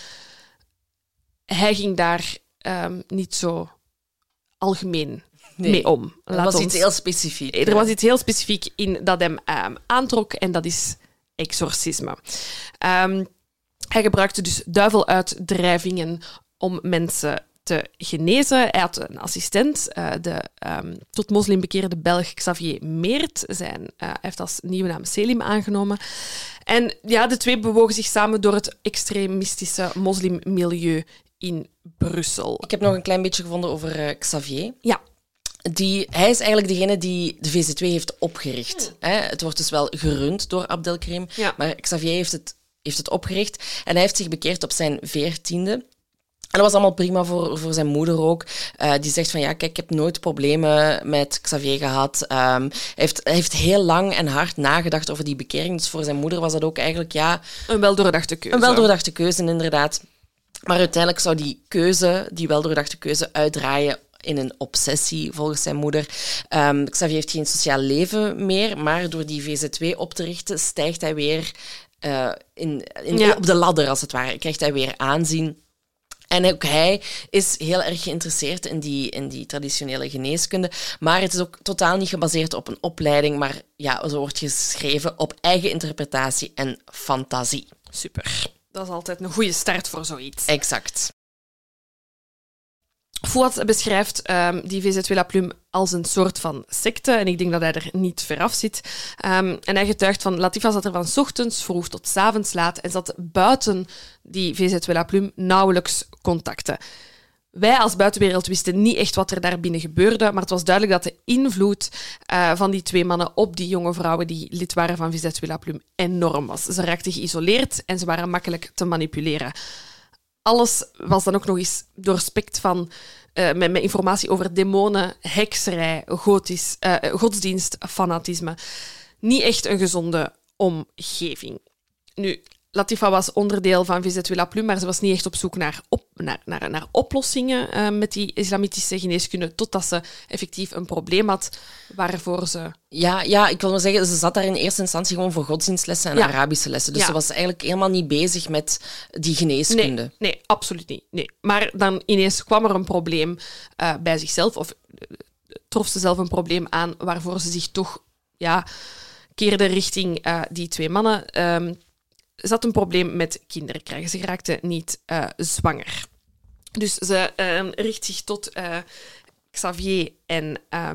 Hij ging daar niet zo algemeen mee om. Er was iets heel specifiek. Er was iets heel specifiek in dat hem aantrok en dat is exorcisme. Hij gebruikte dus duiveluitdrijvingen om mensen te genezen. Hij had een assistent, de tot moslim bekeerde Belg Xavier Meert. Hij heeft als nieuwe naam Selim aangenomen. En ja, de twee bewogen zich samen door het extremistische moslimmilieu in Brussel. Ik heb nog een klein beetje gevonden over Xavier. Ja. Hij is eigenlijk degene die de VZW heeft opgericht. Het wordt dus wel gerund door Abdelkrim, maar Xavier heeft het opgericht en hij heeft zich bekeerd op zijn 14e. En dat was allemaal prima voor zijn moeder ook. Die zegt van, ja, kijk, ik heb nooit problemen met Xavier gehad. Hij heeft heel lang en hard nagedacht over die bekering. Dus voor zijn moeder was dat ook eigenlijk, een weldoordachte keuze. Een weldoordachte keuze, inderdaad. Maar uiteindelijk zou die weldoordachte keuze uitdraaien in een obsessie, volgens zijn moeder. Xavier heeft geen sociaal leven meer, maar door die VZW op te richten, stijgt hij weer op de ladder, als het ware. Krijgt hij weer aanzien. En ook hij is heel erg geïnteresseerd in die traditionele geneeskunde. Maar het is ook totaal niet gebaseerd op een opleiding, maar ja, zo wordt geschreven op eigen interpretatie en fantasie. Super. Dat is altijd een goede start voor zoiets. Exact. Fouad beschrijft die VZW La Plume als een soort van secte en ik denk dat hij er niet ver af zit. En hij getuigt van Latifa zat er van 's ochtends vroeg tot 's avonds laat en zat buiten die VZW La Plume nauwelijks contacten. Wij als buitenwereld wisten niet echt wat er daar binnen gebeurde, maar het was duidelijk dat de invloed van die twee mannen op die jonge vrouwen die lid waren van VZW La Plume enorm was. Ze raakten geïsoleerd en ze waren makkelijk te manipuleren. Alles was dan ook nog eens doorspekt van met informatie over demonen, hekserij, godsdienst, fanatisme. Niet echt een gezonde omgeving. Nu, Latifa was onderdeel van VZW La Plume, maar ze was niet echt op zoek naar oplossingen met die islamitische geneeskunde, totdat ze effectief een probleem had waarvoor ze... Ja, ik wil maar zeggen, ze zat daar in eerste instantie gewoon voor godsdienstlessen en Arabische lessen. Dus ze was eigenlijk helemaal niet bezig met die geneeskunde. Nee, absoluut niet. Nee. Maar dan ineens kwam er een probleem bij zichzelf, of trof ze zelf een probleem aan waarvoor ze zich toch keerde richting die twee mannen. Ze had een probleem met kinderen krijgen. Ze raakte niet zwanger. Dus ze richt zich tot Xavier en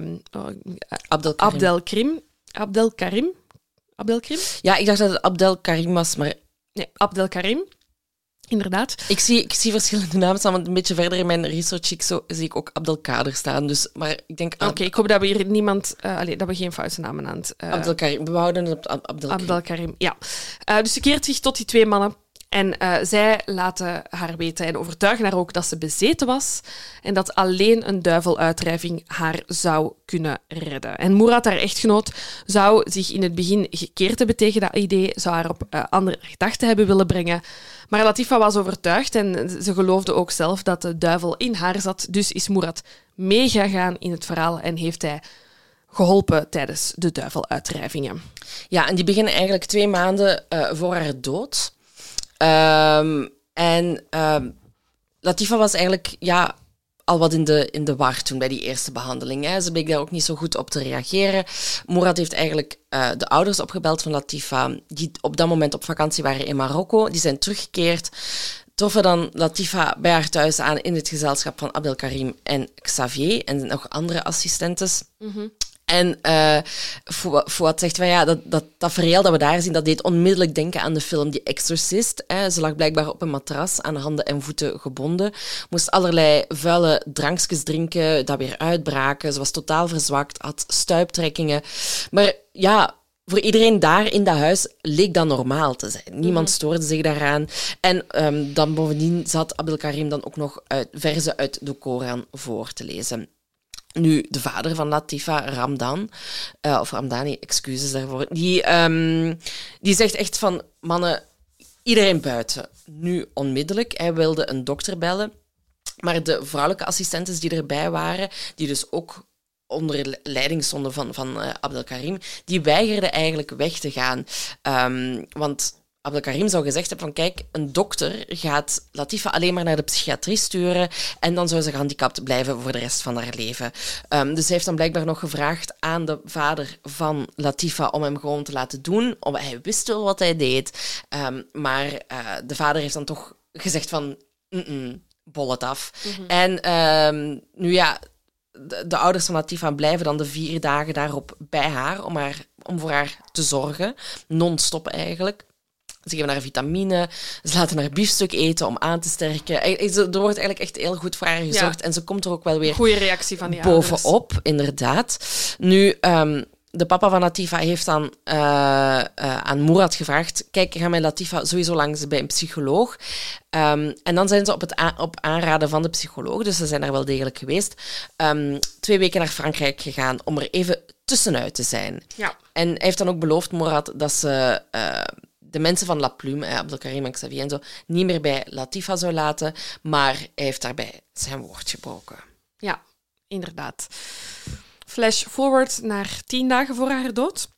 Abdelkrim. Abdelkrim? Ja, ik dacht dat het Abdelkarim was, maar... Nee, Abdelkarim. Inderdaad. Ik zie verschillende namen staan, want een beetje verder in mijn research zie ik ook Abdelkader staan. Dus, maar ik denk... Oké, ik hoop dat we hier dat we geen foute namen aan het... Abdelkarim, we houden het op Abdelkarim. Abdelkarim, ja. Dus ze keert zich tot die twee mannen en zij laten haar weten en overtuigen haar ook dat ze bezeten was en dat alleen een duiveluitdrijving haar zou kunnen redden. En Mourad, haar echtgenoot, zou zich in het begin gekeerd hebben tegen dat idee, zou haar op andere gedachten hebben willen brengen. Maar Latifa was overtuigd en ze geloofde ook zelf dat de duivel in haar zat. Dus is Mourad meegegaan in het verhaal en heeft hij geholpen tijdens de duiveluitdrijvingen. Ja, en die beginnen eigenlijk 2 maanden voor haar dood. Latifa was eigenlijk al wat in de war toen bij die eerste behandeling. Hè. Ze bleek daar ook niet zo goed op te reageren. Murad heeft eigenlijk de ouders opgebeld van Latifa, die op dat moment op vakantie waren in Marokko. Die zijn teruggekeerd. Troffen dan Latifa bij haar thuis aan in het gezelschap van Abdelkarim en Xavier en nog andere assistentes. Mm-hmm. En Fouad zegt van dat tafereel dat we daar zien, dat deed onmiddellijk denken aan de film The Exorcist. Ze lag blijkbaar op een matras aan handen en voeten gebonden. Moest allerlei vuile drankjes drinken, dat weer uitbraken. Ze was totaal verzwakt, had stuiptrekkingen. Maar voor iedereen daar in dat huis leek dat normaal te zijn. Niemand stoorde zich daaraan. En dan bovendien zat Abdelkarim dan ook nog verzen uit de Koran voor te lezen. Nu, de vader van Latifa, Ramdan, of Ramdani, excuses daarvoor, die zegt echt van, mannen, iedereen buiten, nu onmiddellijk. Hij wilde een dokter bellen, maar de vrouwelijke assistentes die erbij waren, die dus ook onder leiding stonden van Abdelkarim, die weigerden eigenlijk weg te gaan. Want Abdelkarim zou gezegd hebben van, kijk, een dokter gaat Latifa alleen maar naar de psychiatrie sturen en dan zou ze gehandicapt blijven voor de rest van haar leven. Dus hij heeft dan blijkbaar nog gevraagd aan de vader van Latifa om hem gewoon te laten doen. Hij wist wel wat hij deed, maar de vader heeft dan toch gezegd van, bol het af. Mm-hmm. En de ouders van Latifa blijven dan de 4 dagen daarop bij haar om voor haar te zorgen. Non-stop eigenlijk. Ze geven haar vitamine, ze laten haar biefstuk eten om aan te sterken. Er wordt eigenlijk echt heel goed voor haar gezorgd. En ze komt er ook wel weer goeie reactie van die bovenop, inderdaad. Nu, de papa van Latifa heeft dan aan Murad gevraagd, kijk, ga met Latifa sowieso langs bij een psycholoog. En dan zijn ze op aanraden van de psycholoog, dus ze zijn daar wel degelijk geweest, 2 weken naar Frankrijk gegaan om er even tussenuit te zijn. Ja. En hij heeft dan ook beloofd, Murad, dat ze de mensen van La Plume, Abdelkarim en Xavier en zo, niet meer bij Latifa zou laten, maar hij heeft daarbij zijn woord gebroken. Ja, inderdaad. Flash forward naar 10 dagen voor haar dood.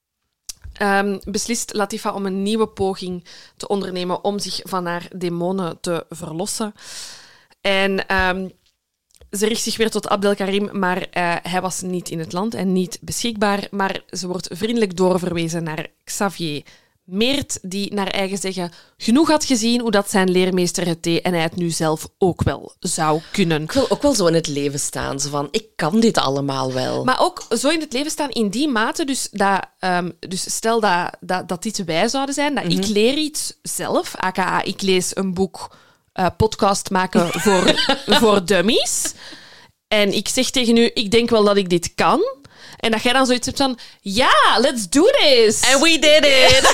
Beslist Latifa om een nieuwe poging te ondernemen om zich van haar demonen te verlossen. En ze richt zich weer tot Abdelkarim, maar hij was niet in het land en niet beschikbaar. Maar ze wordt vriendelijk doorverwezen naar Xavier Meert, die naar eigen zeggen genoeg had gezien hoe dat zijn leermeester het deed en hij het nu zelf ook wel zou kunnen. Ik wil ook wel zo in het leven staan, zo van, ik kan dit allemaal wel. Maar ook zo in het leven staan in die mate, dus stel dat dit wij zouden zijn, dat ik leer iets zelf, aka ik lees een boek, podcast maken voor dummies, en ik zeg tegen u, ik denk wel dat ik dit kan. En dat jij dan zoiets hebt van, ja, let's do this. And we did it.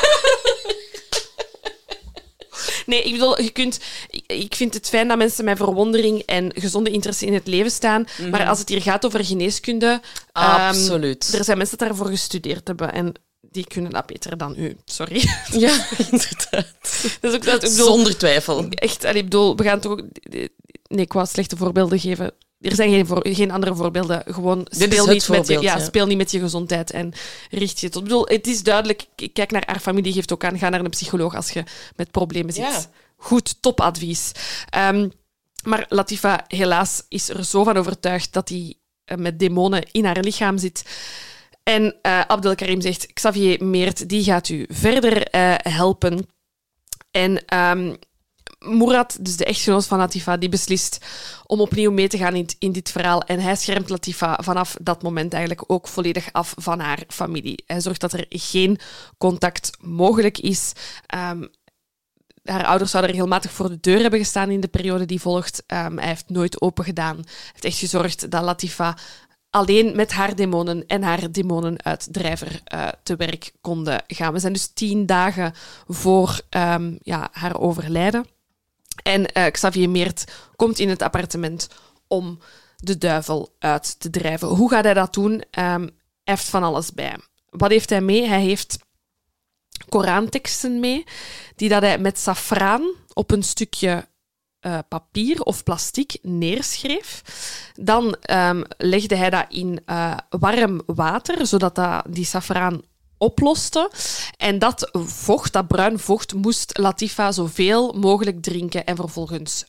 Nee, ik bedoel, ik vind het fijn dat mensen met verwondering en gezonde interesse in het leven staan. Mm-hmm. Maar als het hier gaat over geneeskunde... Absoluut. Er zijn mensen dat daarvoor gestudeerd hebben en die kunnen dat beter dan u. Sorry. Ja, inderdaad. Dat is ook dat, zonder twijfel. Echt, ik bedoel, we gaan toch ook... Nee, ik wou slechte voorbeelden geven. Er zijn geen andere voorbeelden. Gewoon speel niet met je gezondheid en richt je tot. Ik bedoel, het is duidelijk. Kijk naar haar familie, geeft ook aan. Ga naar een psycholoog als je met problemen zit. Ja. Goed, topadvies. Maar Latifa, helaas, is er zo van overtuigd dat hij met demonen in haar lichaam zit. En Abdelkarim zegt, Xavier Meert, die gaat u verder helpen. En... Murad, dus de echtgenoot van Latifa, die beslist om opnieuw mee te gaan in dit verhaal. En hij schermt Latifa vanaf dat moment eigenlijk ook volledig af van haar familie. Hij zorgt dat er geen contact mogelijk is. Haar ouders zouden regelmatig voor de deur hebben gestaan in de periode die volgt. Hij heeft nooit open gedaan. Hij heeft echt gezorgd dat Latifa alleen met haar demonen en haar demonenuitdrijver te werk konden gaan. We zijn dus 10 dagen voor haar overlijden. En Xavier Meert komt in het appartement om de duivel uit te drijven. Hoe gaat hij dat doen? Hij heeft van alles bij. Wat heeft hij mee? Hij heeft Koranteksten mee, die dat hij met safraan op een stukje papier of plastic neerschreef. Dan legde hij dat in warm water, zodat die safraan oploste. En dat vocht, dat bruin vocht, moest Latifa zoveel mogelijk drinken en vervolgens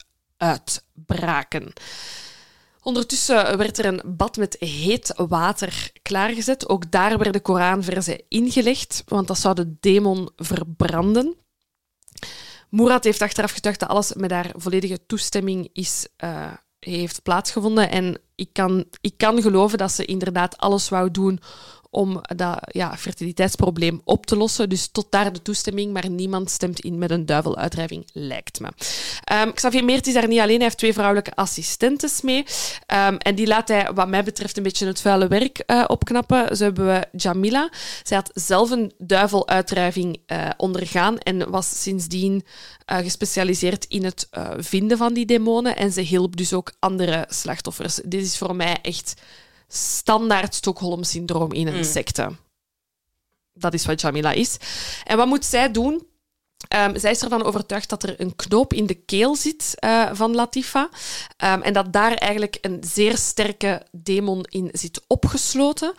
uitbraken. Ondertussen werd er een bad met heet water klaargezet. Ook daar werden Koranverzen ingelegd, want dat zou de demon verbranden. Murad heeft achteraf getuigd dat alles met haar volledige toestemming heeft plaatsgevonden. En ik kan geloven dat ze inderdaad alles wou doen om dat fertiliteitsprobleem op te lossen. Dus tot daar de toestemming, maar niemand stemt in met een duiveluitdrijving, lijkt me. Xavier Meert is daar niet alleen, hij heeft 2 vrouwelijke assistentes mee. En die laat hij, wat mij betreft, een beetje het vuile werk opknappen. Zo hebben we Jamila. Zij had zelf een duiveluitdrijving ondergaan en was sindsdien gespecialiseerd in het vinden van die demonen. En ze hielp dus ook andere slachtoffers. Dit is voor mij echt standaard Stockholm-syndroom in een secte. Dat is wat Jamila is. En wat moet zij doen? Zij is ervan overtuigd dat er een knoop in de keel zit van Latifa. En dat daar eigenlijk een zeer sterke demon in zit opgesloten.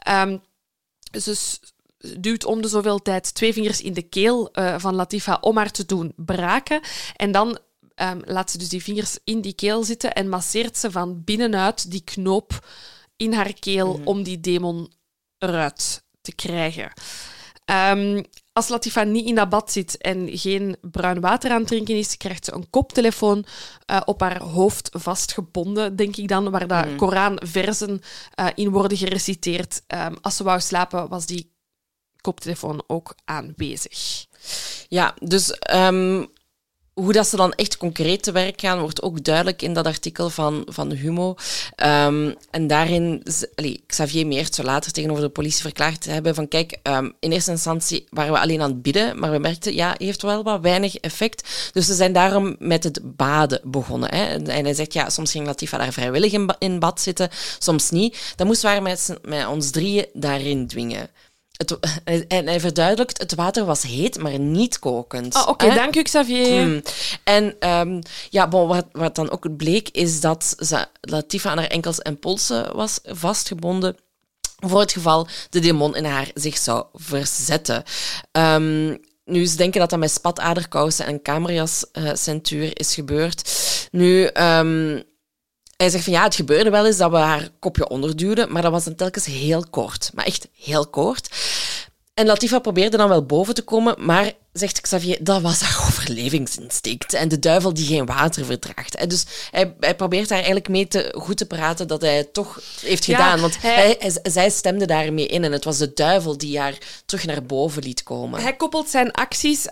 Ze duwt om de zoveel tijd 2 vingers in de keel van Latifa om haar te doen braken. En dan laat ze dus die vingers in die keel zitten en masseert ze van binnenuit die knoop in haar keel om die demon eruit te krijgen. Als Latifa niet in dat bad zit en geen bruin water aan het drinken is, krijgt ze een koptelefoon op haar hoofd vastgebonden, denk ik dan, waar de Koranverzen in worden gereciteerd. Als ze wou slapen, was die koptelefoon ook aanwezig. Ja, dus hoe dat ze dan echt concreet te werk gaan, wordt ook duidelijk in dat artikel van Humo. En daarin, Xavier Meert zou later tegenover de politie verklaard hebben van kijk, in eerste instantie waren we alleen aan het bidden, maar we merkten, ja, heeft wel wat weinig effect. Dus ze zijn daarom met het baden begonnen. Hè. En hij zegt, ja, soms ging Latifa daar vrijwillig in bad zitten, soms niet. Dan moesten we met ons 3 daarin dwingen. En hij verduidelijkt, het water was heet, maar niet kokend. Oké, dank u, Xavier. En wat dan ook bleek, is dat Latifa aan haar enkels en polsen was vastgebonden voor het geval de demon in haar zich zou verzetten. Nu, ze denken dat dat met spataderkousen en kamerjascentuur is gebeurd. Nu... Hij zegt van ja, het gebeurde wel eens dat we haar kopje onderduwden, maar dat was dan telkens heel kort. Maar echt heel kort. En Latifa probeerde dan wel boven te komen, maar, zegt Xavier, dat was haar overlevingsinstinct. En de duivel die geen water verdraagt. En dus hij probeert haar eigenlijk mee goed te praten dat hij het toch heeft gedaan. Want zij stemde daarmee in en het was de duivel die haar terug naar boven liet komen. Hij koppelt zijn acties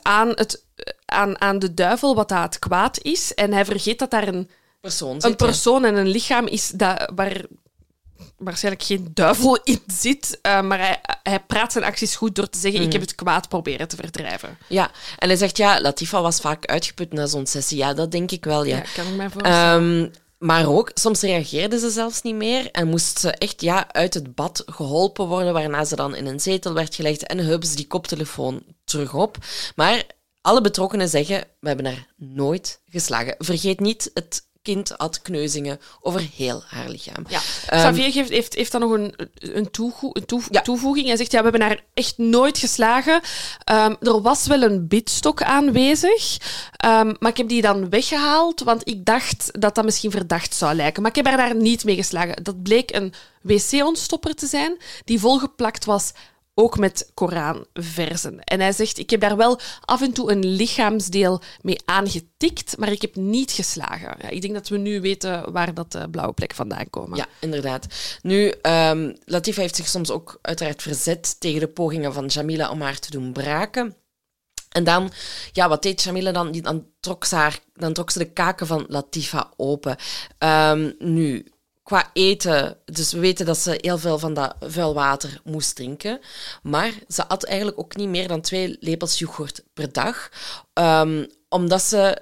aan de duivel, wat dat het kwaad is. En hij vergeet dat daar een persoon en een lichaam is waar waarschijnlijk geen duivel in zit. Maar hij praat zijn acties goed door te zeggen ik heb het kwaad proberen te verdrijven. Ja, en hij zegt Latifa was vaak uitgeput na zo'n sessie. Ja, dat denk ik wel, ja. Ja, kan ik mij voorstellen. Maar ook, soms reageerde ze zelfs niet meer en moest ze echt uit het bad geholpen worden, waarna ze dan in een zetel werd gelegd en heup ze die koptelefoon terug op. Maar alle betrokkenen zeggen, we hebben haar nooit geslagen. Vergeet niet, het kind had kneuzingen over heel haar lichaam. Ja. Xavier heeft dan nog een toevoeging. Hij zegt, we hebben haar echt nooit geslagen. Er was wel een bidstok aanwezig, maar ik heb die dan weggehaald, want ik dacht dat dat misschien verdacht zou lijken. Maar ik heb haar daar niet mee geslagen. Dat bleek een wc-ontstopper te zijn, die volgeplakt was ook met Koranverzen. En hij zegt, ik heb daar wel af en toe een lichaamsdeel mee aangetikt, maar ik heb niet geslagen. Ja, ik denk dat we nu weten waar dat blauwe plek vandaan komen. Ja, inderdaad. Nu, Latifa heeft zich soms ook uiteraard verzet tegen de pogingen van Jamila om haar te doen braken. En dan, wat deed Jamila dan? Dan trok ze de kaken van Latifa open. Nu... Qua eten, dus we weten dat ze heel veel van dat vuil water moest drinken. Maar ze at eigenlijk ook niet meer dan 2 lepels yoghurt per dag. Omdat ze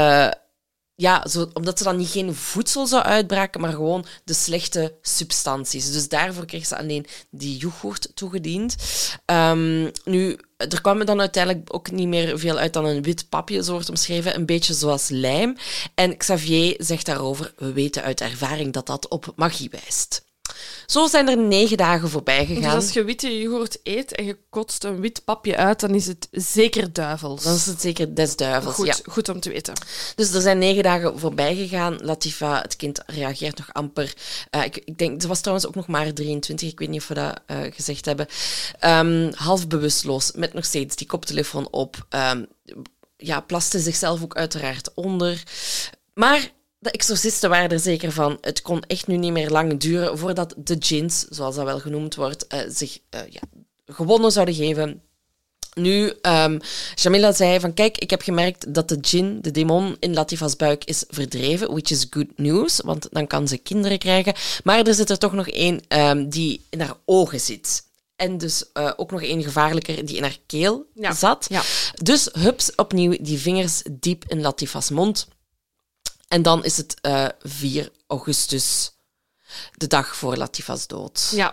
dan niet geen voedsel zou uitbraken, maar gewoon de slechte substanties. Dus daarvoor kreeg ze alleen die yoghurt toegediend. Nu, er kwam er dan uiteindelijk ook niet meer veel uit dan een wit papje, zo wordt omschreven, een beetje zoals lijm. En Xavier zegt daarover, we weten uit ervaring dat dat op magie wijst. Zo zijn er 9 dagen voorbij gegaan. Dus als je witte yoghurt eet en je kotst een wit papje uit, dan is het zeker duivels. Dan is het zeker des duivels, Goed om te weten. Dus er zijn 9 dagen voorbij gegaan. Latifa, het kind, reageert nog amper. Ik denk, ze was trouwens ook nog maar 23. Ik weet niet of we dat gezegd hebben. Half bewusteloos, met nog steeds die koptelefoon op. Plaste zichzelf ook uiteraard onder. Maar de exorcisten waren er zeker van. Het kon echt nu niet meer lang duren voordat de djinns, zoals dat wel genoemd wordt, zich gewonnen zouden geven. Nu, Jamila zei van, kijk, ik heb gemerkt dat de djinn, de demon, in Latifa's buik is verdreven, which is good news, want dan kan ze kinderen krijgen. Maar er zit er toch nog één die in haar ogen zit. En dus ook nog één gevaarlijker die in haar keel zat. Ja. Dus hups, opnieuw die vingers diep in Latifa's mond. En dan is het 4 augustus, de dag voor Latifa's dood. Ja.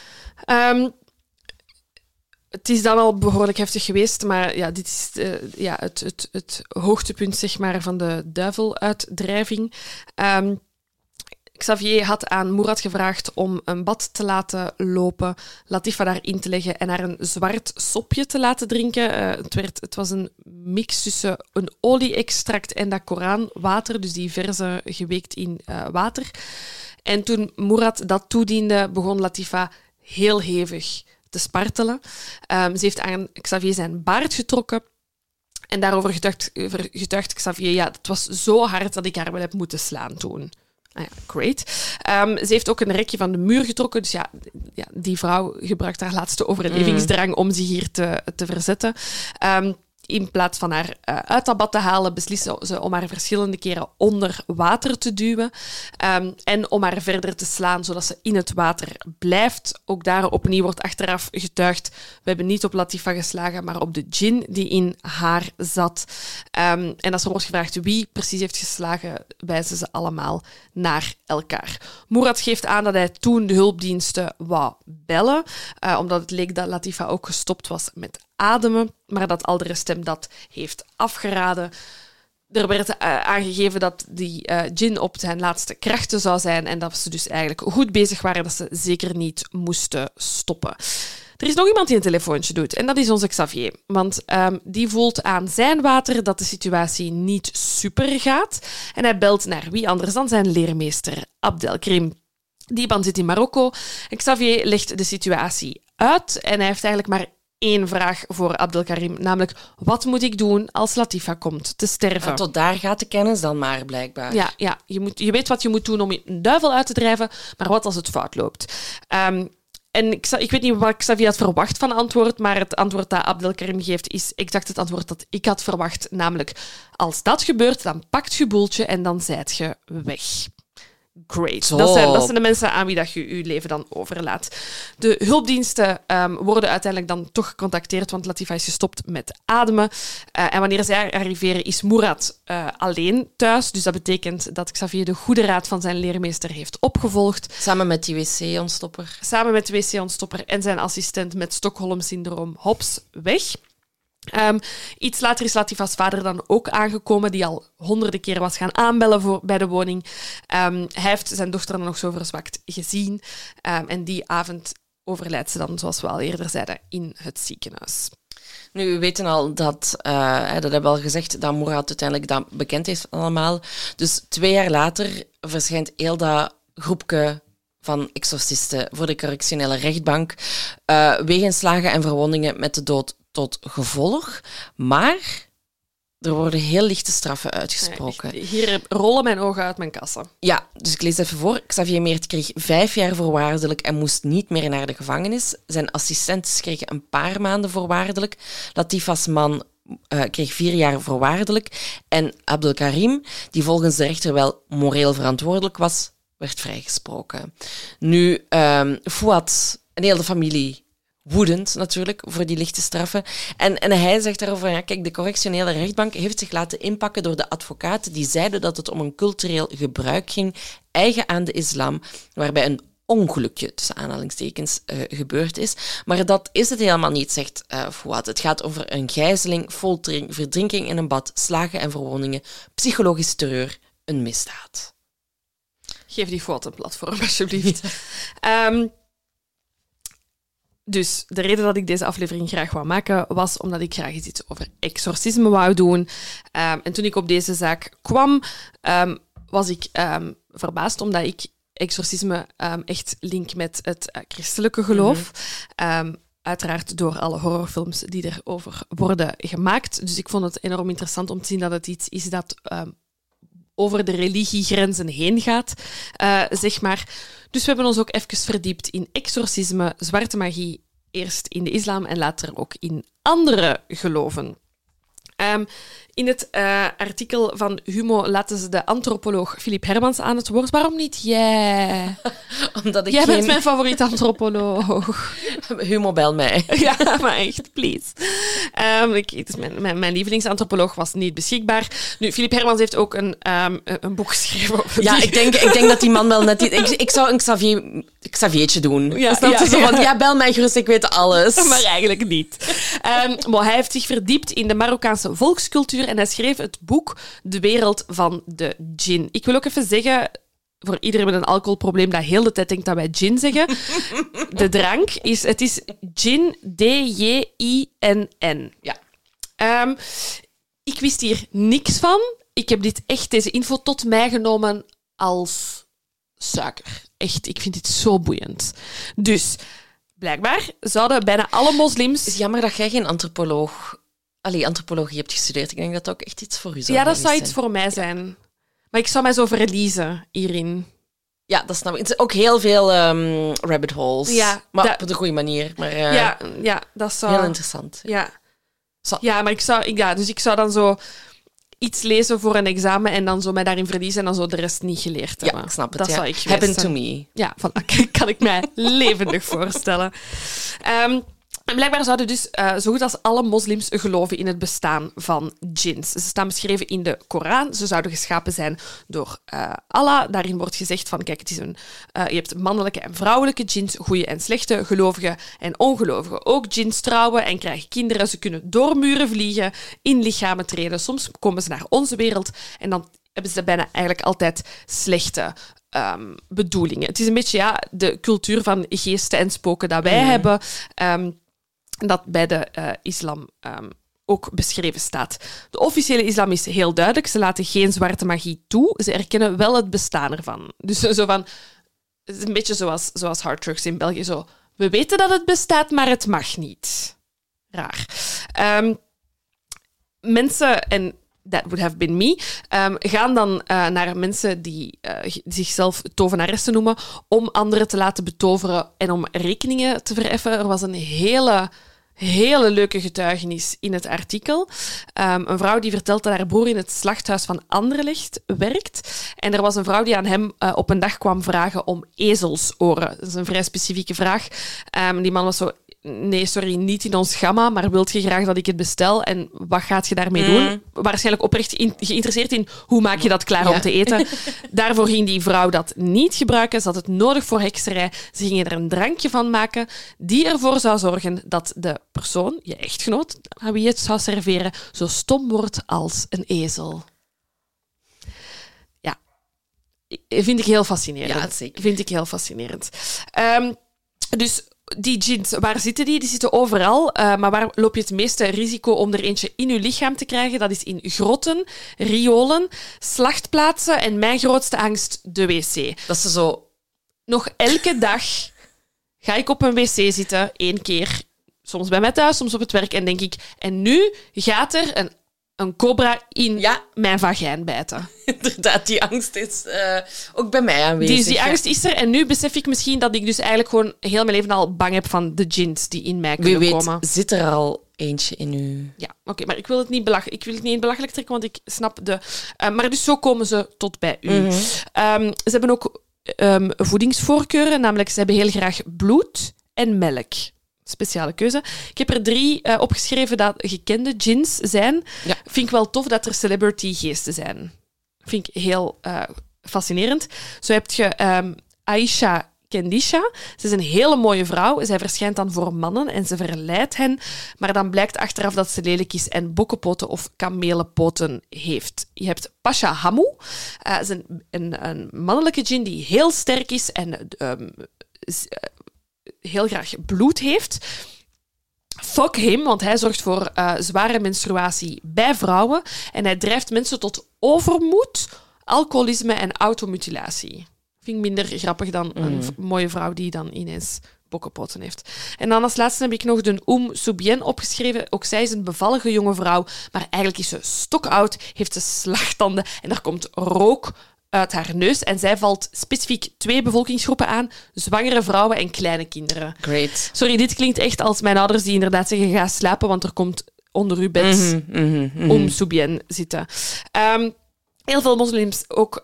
Het is dan al behoorlijk heftig geweest, maar dit is het hoogtepunt zeg maar, van de duiveluitdrijving. Xavier had aan Mourad gevraagd om een bad te laten lopen, Latifa daarin te leggen en haar een zwart sopje te laten drinken. Het was een mix tussen een olie-extract en dat Koranwater, dus die verse geweekt in water. En toen Mourad dat toediende, begon Latifa heel hevig te spartelen. Ze heeft aan Xavier zijn baard getrokken. En daarover getuigt Xavier, het was zo hard dat ik haar wel heb moeten slaan toen. Great. Ze heeft ook een rekje van de muur getrokken. Dus die vrouw gebruikt haar laatste overlevingsdrang om zich hier te verzetten. In plaats van haar uit dat bad te halen, beslissen ze om haar verschillende keren onder water te duwen. En om haar verder te slaan, zodat ze in het water blijft. Ook daar opnieuw wordt achteraf getuigd. We hebben niet op Latifa geslagen, maar op de djinn die in haar zat. En als er wordt gevraagd wie precies heeft geslagen, wijzen ze allemaal naar elkaar. Mourad geeft aan dat hij toen de hulpdiensten wou bellen, omdat het leek dat Latifa ook gestopt was met ademen, maar dat Al de Restem dat heeft afgeraden. Er werd aangegeven dat die djinn op zijn laatste krachten zou zijn en dat ze dus eigenlijk goed bezig waren, dat ze zeker niet moesten stoppen. Er is nog iemand die een telefoontje doet en dat is onze Xavier. Want die voelt aan zijn water dat de situatie niet super gaat. En hij belt naar wie anders dan zijn leermeester Abdelkrim. Die man zit in Marokko. En Xavier legt de situatie uit en hij heeft eigenlijk maar 1 vraag voor Abdelkarim, namelijk wat moet ik doen als Latifa komt te sterven? Tot daar gaat de kennis dan maar, blijkbaar. Ja. Je weet wat je moet doen om een duivel uit te drijven, maar wat als het fout loopt? En ik weet niet wat Xavier had verwacht van antwoord, maar het antwoord dat Abdelkarim geeft is exact het antwoord dat ik had verwacht, namelijk als dat gebeurt, dan pakt je boeltje en dan zijt je weg. Great. Dat zijn de mensen aan wie dat je je leven dan overlaat. De hulpdiensten worden uiteindelijk dan toch gecontacteerd, want Latifa is gestopt met ademen. En wanneer zij arriveren, is Mourad alleen thuis. Dus dat betekent dat Xavier de goede raad van zijn leermeester heeft opgevolgd. Samen met die wc-ontstopper. Samen met de wc-ontstopper en zijn assistent met Stockholm-syndroom Hobbs weg. Iets later is Latifa's vader dan ook aangekomen, die al honderden keer was gaan aanbellen bij de woning. Hij heeft zijn dochter dan nog zo verzwakt gezien. En die avond overlijdt ze dan, zoals we al eerder zeiden, in het ziekenhuis. Nu, we weten al dat hebben we al gezegd, dat Mourad uiteindelijk dat bekend is allemaal. Dus 2 jaar later verschijnt heel dat groepje van exorcisten voor de correctionele rechtbank. Wegens slagen en verwondingen met de dood tot gevolg. Maar er worden heel lichte straffen uitgesproken. Hier rollen mijn ogen uit mijn kassen. Ja, dus ik lees even voor. Xavier Meert kreeg 5 jaar voorwaardelijk en moest niet meer naar de gevangenis. Zijn assistenten kregen een paar maanden voorwaardelijk. Latifa's man kreeg 4 jaar voorwaardelijk. En Abdelkarim, die volgens de rechter wel moreel verantwoordelijk was, werd vrijgesproken. Nu, Fouad en heel de familie woedend natuurlijk voor die lichte straffen. En hij zegt daarover, kijk, de correctionele rechtbank heeft zich laten inpakken door de advocaten die zeiden dat het om een cultureel gebruik ging, eigen aan de islam, waarbij een ongelukje, tussen aanhalingstekens, gebeurd is. Maar dat is het helemaal niet, zegt Fouad. Het gaat over een gijzeling, foltering, verdrinking in een bad, slagen en verwondingen, psychologische terreur, een misdaad. Geef die foto een platform, alsjeblieft. Dus de reden dat ik deze aflevering graag wou maken, was omdat ik graag iets over exorcisme wou doen. En toen ik op deze zaak kwam, was ik verbaasd, omdat ik exorcisme echt link met het christelijke geloof. Uiteraard door alle horrorfilms die erover worden gemaakt. Dus ik vond het enorm interessant om te zien dat het iets is dat over de religiegrenzen heen gaat, zeg maar. Dus we hebben ons ook even verdiept in exorcisme, zwarte magie, eerst in de islam en later ook in andere geloven. In het artikel van Humo laten ze de antropoloog Philip Hermans aan het woord. Waarom niet jij? Omdat jij bent mijn favoriete antropoloog. Humo, bel mij. Ja, maar echt, please. Mijn lievelingsantropoloog was niet beschikbaar. Nu, Philip Hermans heeft ook een boek geschreven. Ja, ik denk dat die man wel net... Ik zou een Xaviertje doen. Ja, van, bel mij gerust, ik weet alles. Maar eigenlijk niet. Maar hij heeft zich verdiept in de Marokkaanse volkscultuur en hij schreef het boek De Wereld van de Djinn. Ik wil ook even zeggen, voor iedereen met een alcoholprobleem dat heel de tijd denkt dat wij gin zeggen, de drank is gin, D-J-I-N-N. Ja. Ik wist hier niks van. Ik heb deze info tot mij genomen als suiker. Echt, ik vind dit zo boeiend. Dus, blijkbaar zouden bijna alle moslims... Het is jammer dat jij geen antropologie hebt gestudeerd. Ik denk dat dat ook echt iets voor u zou zijn. Ja, dat zou iets voor mij zijn. Maar ik zou mij zo verliezen hierin. Ja, dat snap ik. Het is ook heel veel rabbit holes. Ja, maar op de goede manier. Maar, ja, dat zou... Heel interessant. Ja. Ja, maar ik zou dan zo iets lezen voor een examen en dan zo mij daarin verliezen en dan zo de rest niet geleerd hebben. Ja, ik snap het. Dat zou ik Happened to me. Ja, kan ik mij levendig voorstellen. En blijkbaar zouden dus zo goed als alle moslims geloven in het bestaan van djinns. Ze staan beschreven in de Koran. Ze zouden geschapen zijn door Allah. Daarin wordt gezegd van, kijk, je hebt mannelijke en vrouwelijke djinns, goede en slechte, gelovigen en ongelovigen. Ook djinns trouwen en krijgen kinderen. Ze kunnen door muren vliegen, in lichamen treden. Soms komen ze naar onze wereld en dan hebben ze bijna eigenlijk altijd slechte bedoelingen. Het is een beetje de cultuur van geesten en spoken dat wij hebben, dat bij de islam ook beschreven staat. De officiële islam is heel duidelijk. Ze laten geen zwarte magie toe. Ze erkennen wel het bestaan ervan. Dus zo van... Het is een beetje zoals hardtrugs in België. Zo, we weten dat het bestaat, maar het mag niet. Raar. Mensen... en that would have been me, gaan dan naar mensen die zichzelf tovenaressen noemen om anderen te laten betoveren en om rekeningen te vereffen. Er was een hele leuke getuigenis in het artikel. Een vrouw die vertelt dat haar broer in het slachthuis van Anderlecht werkt. En er was een vrouw die aan hem op een dag kwam vragen om ezelsoren. Dat is een vrij specifieke vraag. Die man was zo... Nee, sorry, niet in ons gamma, maar wilt je graag dat ik het bestel? En wat gaat je daarmee doen? Waarschijnlijk oprecht geïnteresseerd in hoe maak je dat klaar om te eten. Daarvoor ging die vrouw dat niet gebruiken. Ze had het nodig voor hekserij. Ze gingen er een drankje van maken die ervoor zou zorgen dat de persoon, je echtgenoot, aan wie je het zou serveren, zo stom wordt als een ezel. Ja, vind ik heel fascinerend. Ja, zeker. Vind ik heel fascinerend. Dus... Die djinns, waar zitten die? Die zitten overal. Maar waar loop je het meeste risico om er eentje in je lichaam te krijgen? Dat is in grotten, riolen, slachtplaatsen en mijn grootste angst, de wc. Dat ze zo... Nog elke dag ga ik op een wc zitten, 1 keer. Soms bij mij thuis, soms op het werk. En denk ik, en nu gaat er een cobra in mijn vagijn bijten. Inderdaad, die angst is ook bij mij aanwezig. Die angst is er. En nu besef ik misschien dat ik dus eigenlijk gewoon heel mijn leven al bang heb van de djinns die in mij kunnen komen. Zit er al eentje in u? Ja, oké, maar ik wil het niet belachelijk trekken, want ik snap de... maar dus zo komen ze tot bij u. Mm-hmm. Ze hebben ook voedingsvoorkeuren, namelijk ze hebben heel graag bloed en melk. Speciale keuze. Ik heb er 3 opgeschreven dat gekende djinns zijn. Ja. Vind ik wel tof dat er celebrity-geesten zijn. Vind ik heel fascinerend. Zo heb je Aisha Kendisha. Ze is een hele mooie vrouw. Zij verschijnt dan voor mannen en ze verleidt hen. Maar dan blijkt achteraf dat ze lelijk is en bokkenpoten of kamelenpoten heeft. Je hebt Pasha Hamu. Dat is een mannelijke djinn die heel sterk is en heel graag bloed heeft. Fuck hem, want hij zorgt voor zware menstruatie bij vrouwen en hij drijft mensen tot overmoed, alcoholisme en automutilatie. Vind ik minder grappig dan een mooie vrouw die dan ineens bokkenpoten heeft. En dan als laatste heb ik nog de Subien opgeschreven. Ook zij is een bevallige jonge vrouw, maar eigenlijk is ze stokoud, heeft ze slagtanden en er komt rook uit haar neus. En zij valt specifiek 2 bevolkingsgroepen aan. Zwangere vrouwen en kleine kinderen. Great. Sorry, dit klinkt echt als mijn ouders die inderdaad zeggen, ga slapen, want er komt onder uw bed Subien zitten. Heel veel moslims, ook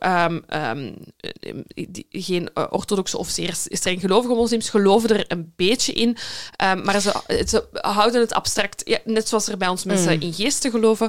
geen orthodoxe of zeer streng gelovige moslims, geloven er een beetje in. Maar ze houden het abstract, ja, net zoals er bij ons mensen in geesten geloven.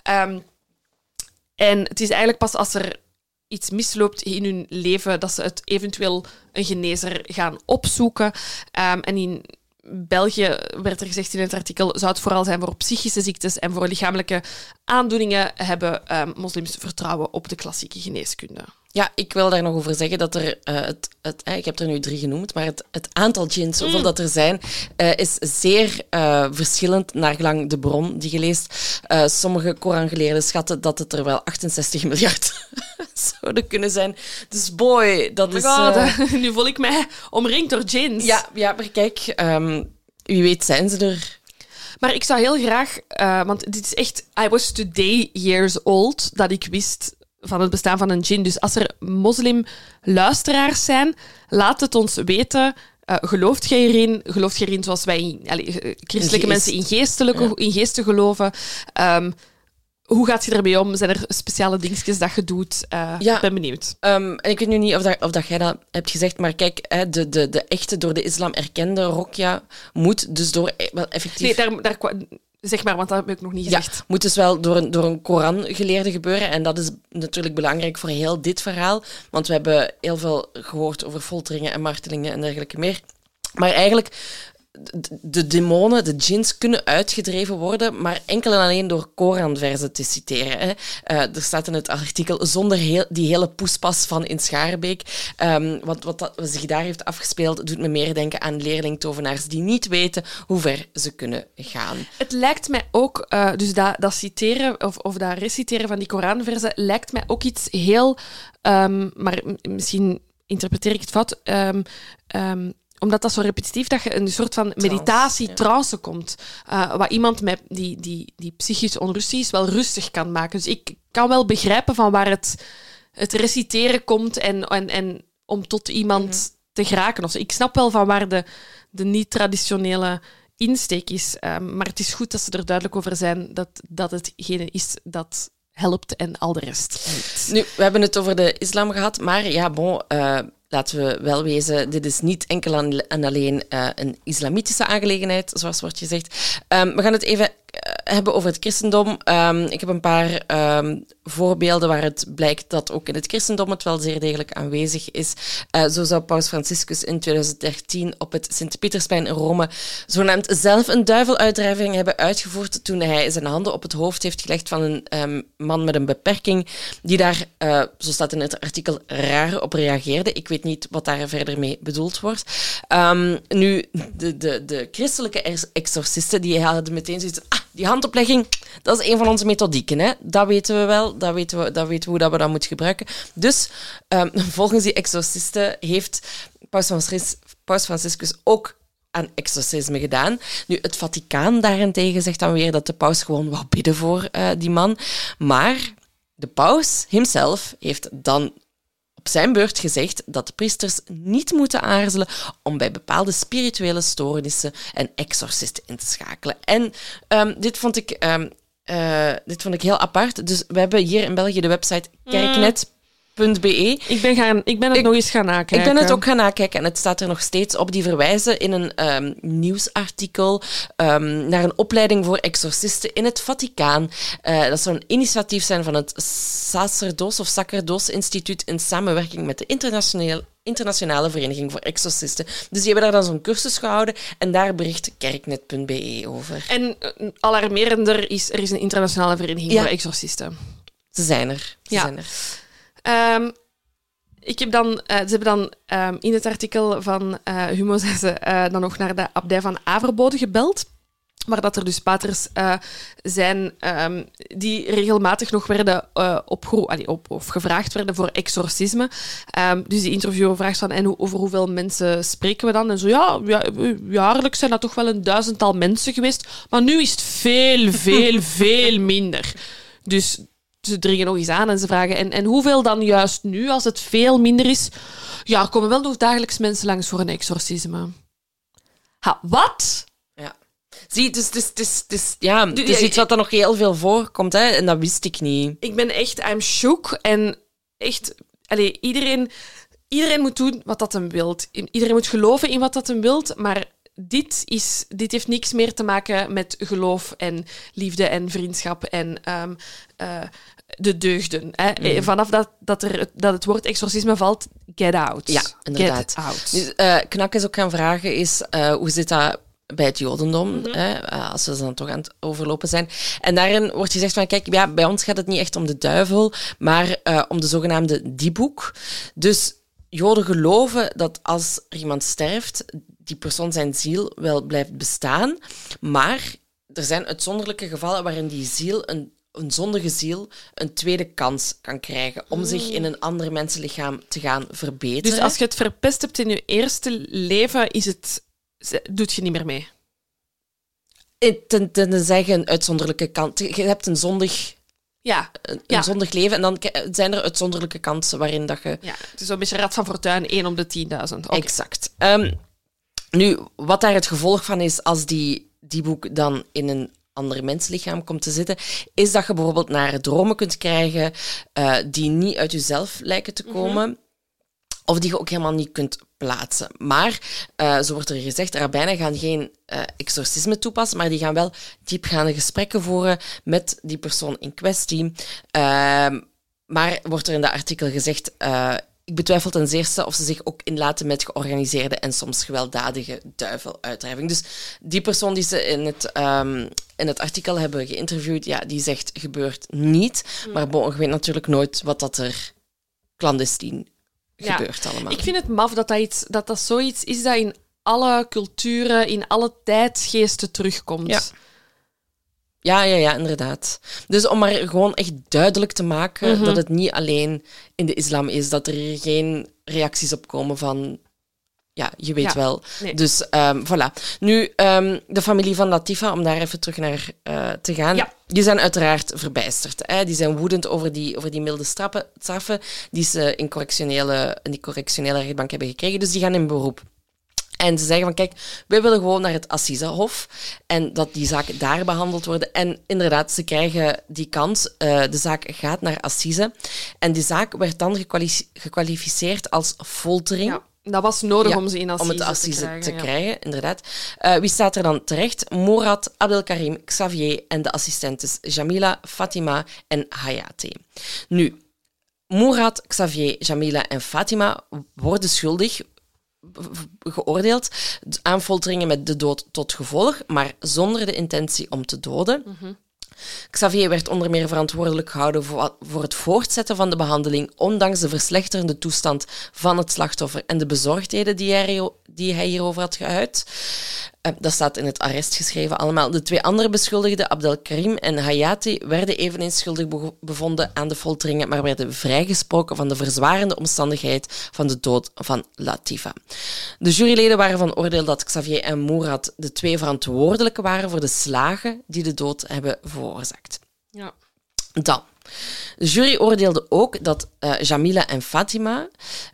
En het is eigenlijk pas als er iets misloopt in hun leven dat ze het eventueel een genezer gaan opzoeken. En in België werd er gezegd in het artikel, zou het vooral zijn voor psychische ziektes en voor lichamelijke aandoeningen hebben moslims vertrouwen op de klassieke geneeskunde. Ja, ik wil daar nog over zeggen dat er, ik heb er nu 3 genoemd, maar het aantal djinns, hoeveel dat er zijn, is zeer verschillend naar gelang de bron die je leest. Sommige Korangeleerden schatten dat het er wel 68 miljard zouden kunnen zijn. Dus boy, dat is... Nu voel ik mij omringd door djinns. Ja, maar kijk, wie weet zijn ze er... Maar ik zou heel graag... want dit is echt... I was today years old dat ik wist van het bestaan van een djinn. Dus als er moslimluisteraars zijn, laat het ons weten. Gelooft jij erin? Gelooft jij erin zoals wij christelijke mensen in geesten geloven? Hoe gaat je ermee om? Zijn er speciale dingetjes dat je doet? Ik ben benieuwd. En ik weet nu niet of dat jij dat hebt gezegd, maar kijk, de echte door de islam erkende Roqya moet dus door effectief... Nee, daar zeg maar, want dat heb ik nog niet gezegd. Ja, moet dus wel door een Korangeleerde gebeuren. En dat is natuurlijk belangrijk voor heel dit verhaal. Want we hebben heel veel gehoord over folteringen en martelingen en dergelijke meer. Maar eigenlijk... De demonen, de djinns, kunnen uitgedreven worden, maar enkel en alleen door Koranverzen te citeren. Hè. Er staat in het artikel, zonder die hele poespas van in Schaarbeek. Want wat zich daar heeft afgespeeld, doet me meer denken aan leerlingtovenaars die niet weten hoe ver ze kunnen gaan. Het lijkt mij ook, dus dat citeren of dat reciteren van die Koranverzen, lijkt mij ook iets heel... maar misschien interpreteer ik het fout... omdat dat zo repetitief, dat je een soort van meditatie-trance komt. Wat iemand met die psychisch onrustig is, wel rustig kan maken. Dus ik kan wel begrijpen van waar het reciteren komt en om tot iemand te geraken. Of zo. Ik snap wel van waar de niet-traditionele insteek is. Maar het is goed dat ze er duidelijk over zijn dat hetgene is dat helpt en al de rest niet. Nu, we hebben het over de islam gehad, maar ja, bon... laten we wel wezen, dit is niet enkel en alleen een islamitische aangelegenheid, zoals wordt gezegd. We gaan het even hebben over het christendom. Ik heb een paar voorbeelden waar het blijkt dat ook in het christendom het wel zeer degelijk aanwezig is. Zo zou Paus Franciscus in 2013 op het Sint-Pietersplein in Rome zogenaamd zelf een duiveluitdrijving hebben uitgevoerd toen hij zijn handen op het hoofd heeft gelegd van een man met een beperking die daar, zo staat in het artikel, raar op reageerde. Ik weet niet wat daar verder mee bedoeld wordt. Nu, de christelijke exorcisten die hadden meteen zoiets... Die handoplegging, dat is een van onze methodieken. Hè? Dat weten we wel. Dat weten we hoe dat we dat moeten gebruiken. Dus volgens die exorcisten heeft Paus Franciscus ook aan exorcisme gedaan. Nu, het Vaticaan daarentegen zegt dan weer dat de paus gewoon wou bidden voor die man. Maar de paus himself heeft dan op zijn beurt gezegd dat de priesters niet moeten aarzelen om bij bepaalde spirituele stoornissen een exorcist in te schakelen. En dit vond ik heel apart. Dus we hebben hier in België de website kerknet.be. Ik ben het nog eens gaan nakijken. Ik ben het ook gaan nakijken en het staat er nog steeds op. Die verwijzen in een nieuwsartikel naar een opleiding voor exorcisten in het Vaticaan. Dat zou een initiatief zijn van het Sacerdoce Instituut in samenwerking met de Internationale Vereniging voor Exorcisten. Dus die hebben daar dan zo'n cursus gehouden en daar bericht kerknet.be over. En alarmerender er is een internationale vereniging voor exorcisten. Ze zijn er. Ik heb dan, ze hebben dan in het artikel van Humo zijn ze dan nog naar de abdij van Averbode gebeld. Maar dat er dus paters zijn die regelmatig nog werden of gevraagd werden voor exorcisme. Dus die interviewer vraagt van, en over hoeveel mensen spreken we dan? En zo, jaarlijks zijn dat toch wel 1000-tal mensen geweest. Maar nu is het veel minder. Dus ze dringen nog eens aan en ze vragen, en hoeveel dan juist nu, als het veel minder is? Ja, er komen wel nog dagelijks mensen langs voor een exorcisme. Wat? Ja. Zie, dus het is iets wat er nog heel veel voorkomt, hè? En dat wist ik niet. Ik ben echt, I'm shook. En echt, iedereen moet doen wat dat hem wilt. Iedereen moet geloven in wat dat hem wilt, maar dit heeft niks meer te maken met geloof en liefde en vriendschap en de deugden. Hè. Vanaf dat het woord exorcisme valt, get out. Ja, inderdaad. Get out. Dus, Knak is ook gaan vragen, hoe zit dat bij het Jodendom, als we dan toch aan het overlopen zijn. En daarin wordt gezegd van, kijk, ja, bij ons gaat het niet echt om de duivel, maar om de zogenaamde dieboek. Dus Joden geloven dat als er iemand sterft, die persoon zijn ziel wel blijft bestaan, maar er zijn uitzonderlijke gevallen waarin die ziel, een zondige ziel, een tweede kans kan krijgen om zich in een ander mensenlichaam te gaan verbeteren. Dus als je het verpest hebt in je eerste leven, doet je niet meer mee? Tenzij je een uitzonderlijke kans... Je hebt een zondig... Een zondig leven. En dan zijn er uitzonderlijke kansen waarin dat je... Ja, het is zo'n beetje Rad van Fortuin, 1 op de 10.000. Okay. Exact. Nu, wat daar het gevolg van is als die boek dan in een ander menslichaam komt te zitten, is dat je bijvoorbeeld naar dromen kunt krijgen die niet uit jezelf lijken te komen, of die je ook helemaal niet kunt plaatsen. Maar, zo wordt er gezegd, rabbijnen gaan geen exorcisme toepassen, maar die gaan wel diepgaande gesprekken voeren met die persoon in kwestie. Maar wordt er in dat artikel gezegd, ik betwijfel ten zeerste of ze zich ook inlaten met georganiseerde en soms gewelddadige duiveluitdrijving. Dus die persoon die ze in het artikel hebben geïnterviewd, die zegt, gebeurt niet. Maar je weet natuurlijk nooit wat dat er clandestien gebeurt allemaal. Ik vind het maf dat zoiets is dat in alle culturen, in alle tijdsgeesten terugkomt. Ja, inderdaad. Dus om maar gewoon echt duidelijk te maken dat het niet alleen in de islam is, dat er hier geen reacties op komen van... Ja, je weet wel. Nee. Dus voilà. Nu, de familie van Latifa, om daar even terug naar te gaan, die zijn uiteraard verbijsterd. Hè? Die zijn woedend over die milde straffen die ze in die correctionele rechtbank hebben gekregen. Dus die gaan in beroep. En ze zeggen van, kijk, wij willen gewoon naar het Assisehof en dat die zaak daar behandeld worden. En inderdaad, ze krijgen die kans. De zaak gaat naar Assise. En die zaak werd dan gekwalificeerd als foltering. Ja, dat was nodig om ze in Assise, om het Assise te krijgen, inderdaad. Wie staat er dan terecht? Morad, Abdelkarim, Xavier en de assistentes Jamila, Fatima en Hayati. Nu, Morad, Xavier, Jamila en Fatima worden schuldig geoordeeld aan folteringen met de dood tot gevolg, maar zonder de intentie om te doden. Xavier werd onder meer verantwoordelijk gehouden voor het voortzetten van de behandeling, ondanks de verslechterende toestand van het slachtoffer en de bezorgdheden die hij hierover had geuit. Dat staat in het arrest geschreven allemaal. De 2 andere beschuldigden, Abdelkarim en Hayati, werden eveneens schuldig bevonden aan de folteringen, maar werden vrijgesproken van de verzwarende omstandigheid van de dood van Latifa. De juryleden waren van oordeel dat Xavier en Morad de 2 verantwoordelijke waren voor de slagen die de dood hebben veroorzaakt. Ja. Dan. De jury oordeelde ook dat Jamila en Fatima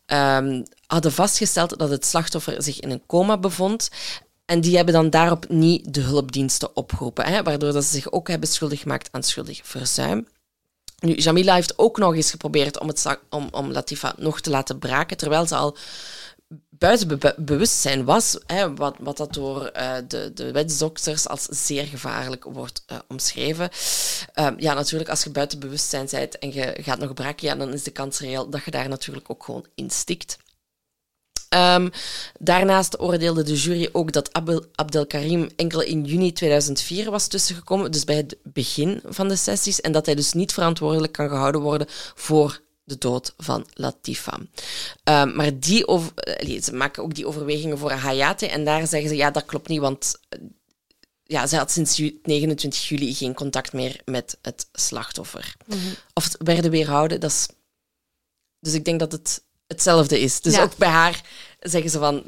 hadden vastgesteld dat het slachtoffer zich in een coma bevond. En die hebben dan daarop niet de hulpdiensten opgeroepen, waardoor dat ze zich ook hebben schuldig gemaakt aan schuldig verzuim. Nu, Jamila heeft ook nog eens geprobeerd om Latifa nog te laten braken, terwijl ze al buiten bewustzijn was, wat dat door de wetsdokters als zeer gevaarlijk wordt omschreven. Natuurlijk, als je buiten bewustzijn bent en je gaat nog braken, dan is de kans reëel dat je daar natuurlijk ook gewoon in stikt. Daarnaast oordeelde de jury ook dat Abdelkarim enkel in juni 2004 was tussengekomen, dus bij het begin van de sessies, en dat hij dus niet verantwoordelijk kan gehouden worden voor de dood van Latifa. Maar ze maken ook die overwegingen voor Hayate en daar zeggen ze, ja, dat klopt niet, want zij had sinds 29 juli geen contact meer met het slachtoffer. Mm-hmm. Of het werden weerhouden, dus ik denk dat het hetzelfde is. Dus ook bij haar zeggen ze van...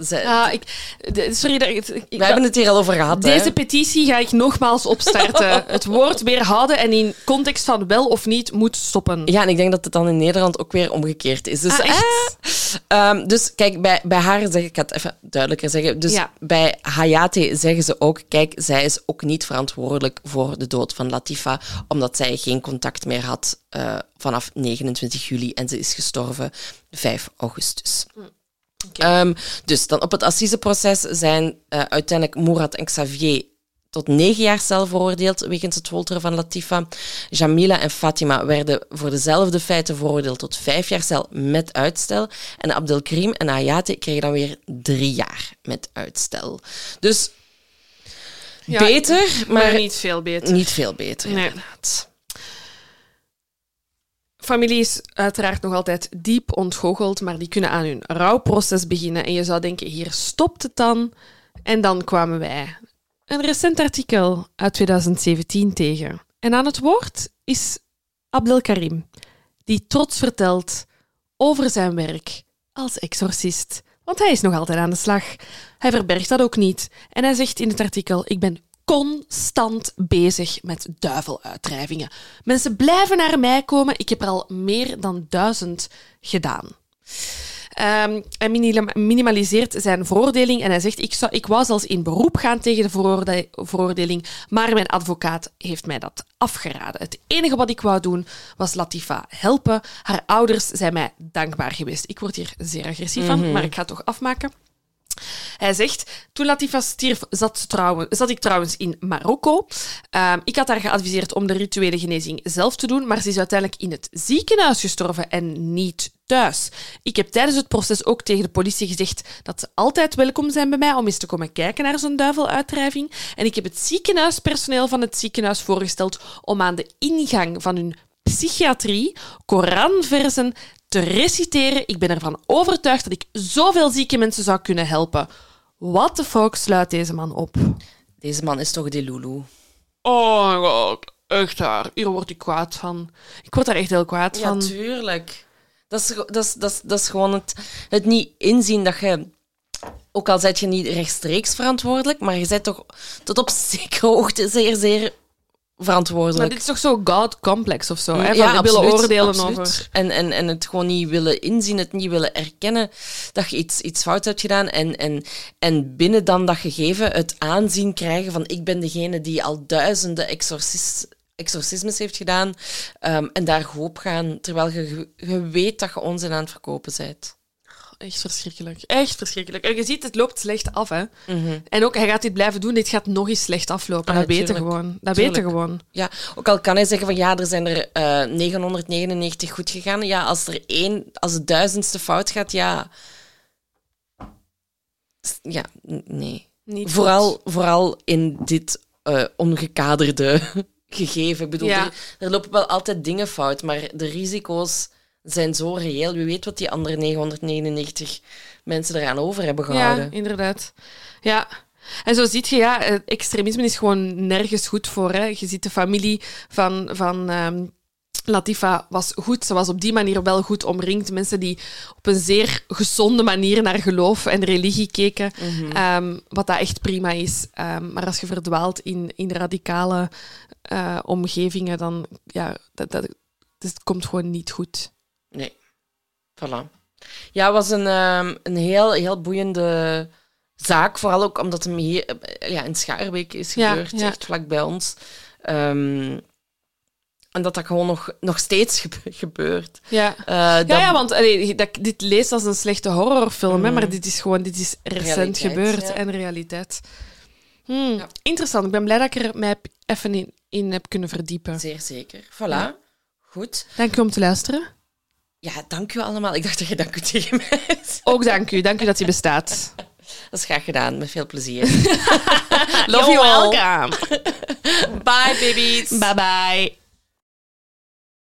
We hebben het hier al over gehad. Deze petitie ga ik nogmaals opstarten. Het woord weerhouden en in context van wel of niet moet stoppen. Ja, en ik denk dat het dan in Nederland ook weer omgekeerd is. Dus, dus kijk, bij haar zeg ik het even duidelijker zeggen. Dus bij Hayate zeggen ze ook, kijk, zij is ook niet verantwoordelijk voor de dood van Latifa, omdat zij geen contact meer had vanaf 29 juli en ze is gestorven 5 augustus. Okay. Dus dan op het assiseproces zijn uiteindelijk Mourad en Xavier tot 9 jaar cel veroordeeld wegens het folteren van Latifa. Jamila en Fatima werden voor dezelfde feiten veroordeeld tot 5 jaar cel met uitstel. En Abdelkarim en Hayate kregen dan weer 3 jaar met uitstel. Dus beter, maar niet veel beter. Niet veel beter, inderdaad. Familie is uiteraard nog altijd diep ontgoocheld, maar die kunnen aan hun rouwproces beginnen. En je zou denken, hier stopt het dan. En dan kwamen wij een recent artikel uit 2017 tegen. En aan het woord is Abdelkarim, die trots vertelt over zijn werk als exorcist. Want hij is nog altijd aan de slag. Hij verbergt dat ook niet. En hij zegt in het artikel, ik ben constant bezig met duiveluitdrijvingen. Mensen blijven naar mij komen. Ik heb er al meer dan 1000 gedaan. Hij minimaliseert zijn veroordeling en hij zegt, ik wou zelfs in beroep gaan tegen de veroordeling, maar mijn advocaat heeft mij dat afgeraden. Het enige wat ik wou doen was Latifa helpen. Haar ouders zijn mij dankbaar geweest. Ik word hier zeer agressief van, maar ik ga het toch afmaken. Hij zegt, toen Latifa stierf, zat ik trouwens in Marokko. Ik had haar geadviseerd om de rituele genezing zelf te doen, maar ze is uiteindelijk in het ziekenhuis gestorven en niet thuis. Ik heb tijdens het proces ook tegen de politie gezegd dat ze altijd welkom zijn bij mij om eens te komen kijken naar zo'n duiveluitdrijving. En ik heb het ziekenhuispersoneel van het ziekenhuis voorgesteld om aan de ingang van hun psychiatrie Koranversen te reciteren. Ik ben ervan overtuigd dat ik zoveel zieke mensen zou kunnen helpen. What the fuck sluit deze man op? Deze man is toch de Lulu? Oh my god, echt waar. Hier word ik kwaad van. Ik word daar echt heel kwaad van. Ja, tuurlijk. Dat is gewoon het niet inzien dat je... Ook al ben je niet rechtstreeks verantwoordelijk, maar je bent toch tot op zekere hoogte zeer, zeer verantwoordelijk. Maar dit is toch zo God-complex of zo? Hè? Ja, absoluut, willen oordelen absoluut. Over. En het gewoon niet willen inzien, het niet willen erkennen dat je iets fout hebt gedaan. En binnen dan dat gegeven het aanzien krijgen van ik ben degene die al duizenden exorcismes heeft gedaan en daar goed op gaan, terwijl je weet dat je onzin aan het verkopen bent. Echt verschrikkelijk. Echt verschrikkelijk. En je ziet, het loopt slecht af. Hè? Mm-hmm. En ook, hij gaat dit blijven doen. Dit gaat nog eens slecht aflopen. Dat weten gewoon. Dat weten gewoon. Ja, ook al kan hij zeggen van ja, er zijn er 999 goed gegaan. Ja, als het 1000ste fout gaat, ja... Ja, nee. Niet vooral in dit ongekaderde gegeven. Ik bedoel, er lopen wel altijd dingen fout, maar de risico's zijn zo reëel. Wie weet wat die andere 999 mensen eraan over hebben gehouden. Ja, inderdaad. Ja. En zo zie je, extremisme is gewoon nergens goed voor. Hè. Je ziet de familie van Latifa was goed. Ze was op die manier wel goed omringd. Mensen die op een zeer gezonde manier naar geloof en religie keken. Mm-hmm. Wat dat echt prima is. Maar als je verdwaalt in radicale omgevingen, dan het komt gewoon niet goed. Nee. Voilà. Ja, het was een heel, heel boeiende zaak. Vooral ook omdat hem hier in Schaarbeek is gebeurd. Ja. Echt vlak bij ons. En dat gewoon nog steeds gebeurt. Ja, want dit leest als een slechte horrorfilm, hè, maar dit is recent gebeurd en realiteit. Ja. Interessant. Ik ben blij dat ik er mij even in heb kunnen verdiepen. Zeer zeker. Voilà. Ja. Goed. Dank u om te luisteren. Ja, dank u allemaal. Ik dacht dat je dank u tegen mij zei. Ook dank u. Dank u dat hij bestaat. Dat is graag gedaan. Met veel plezier. Love you, welcome. Bye, babies. Bye-bye.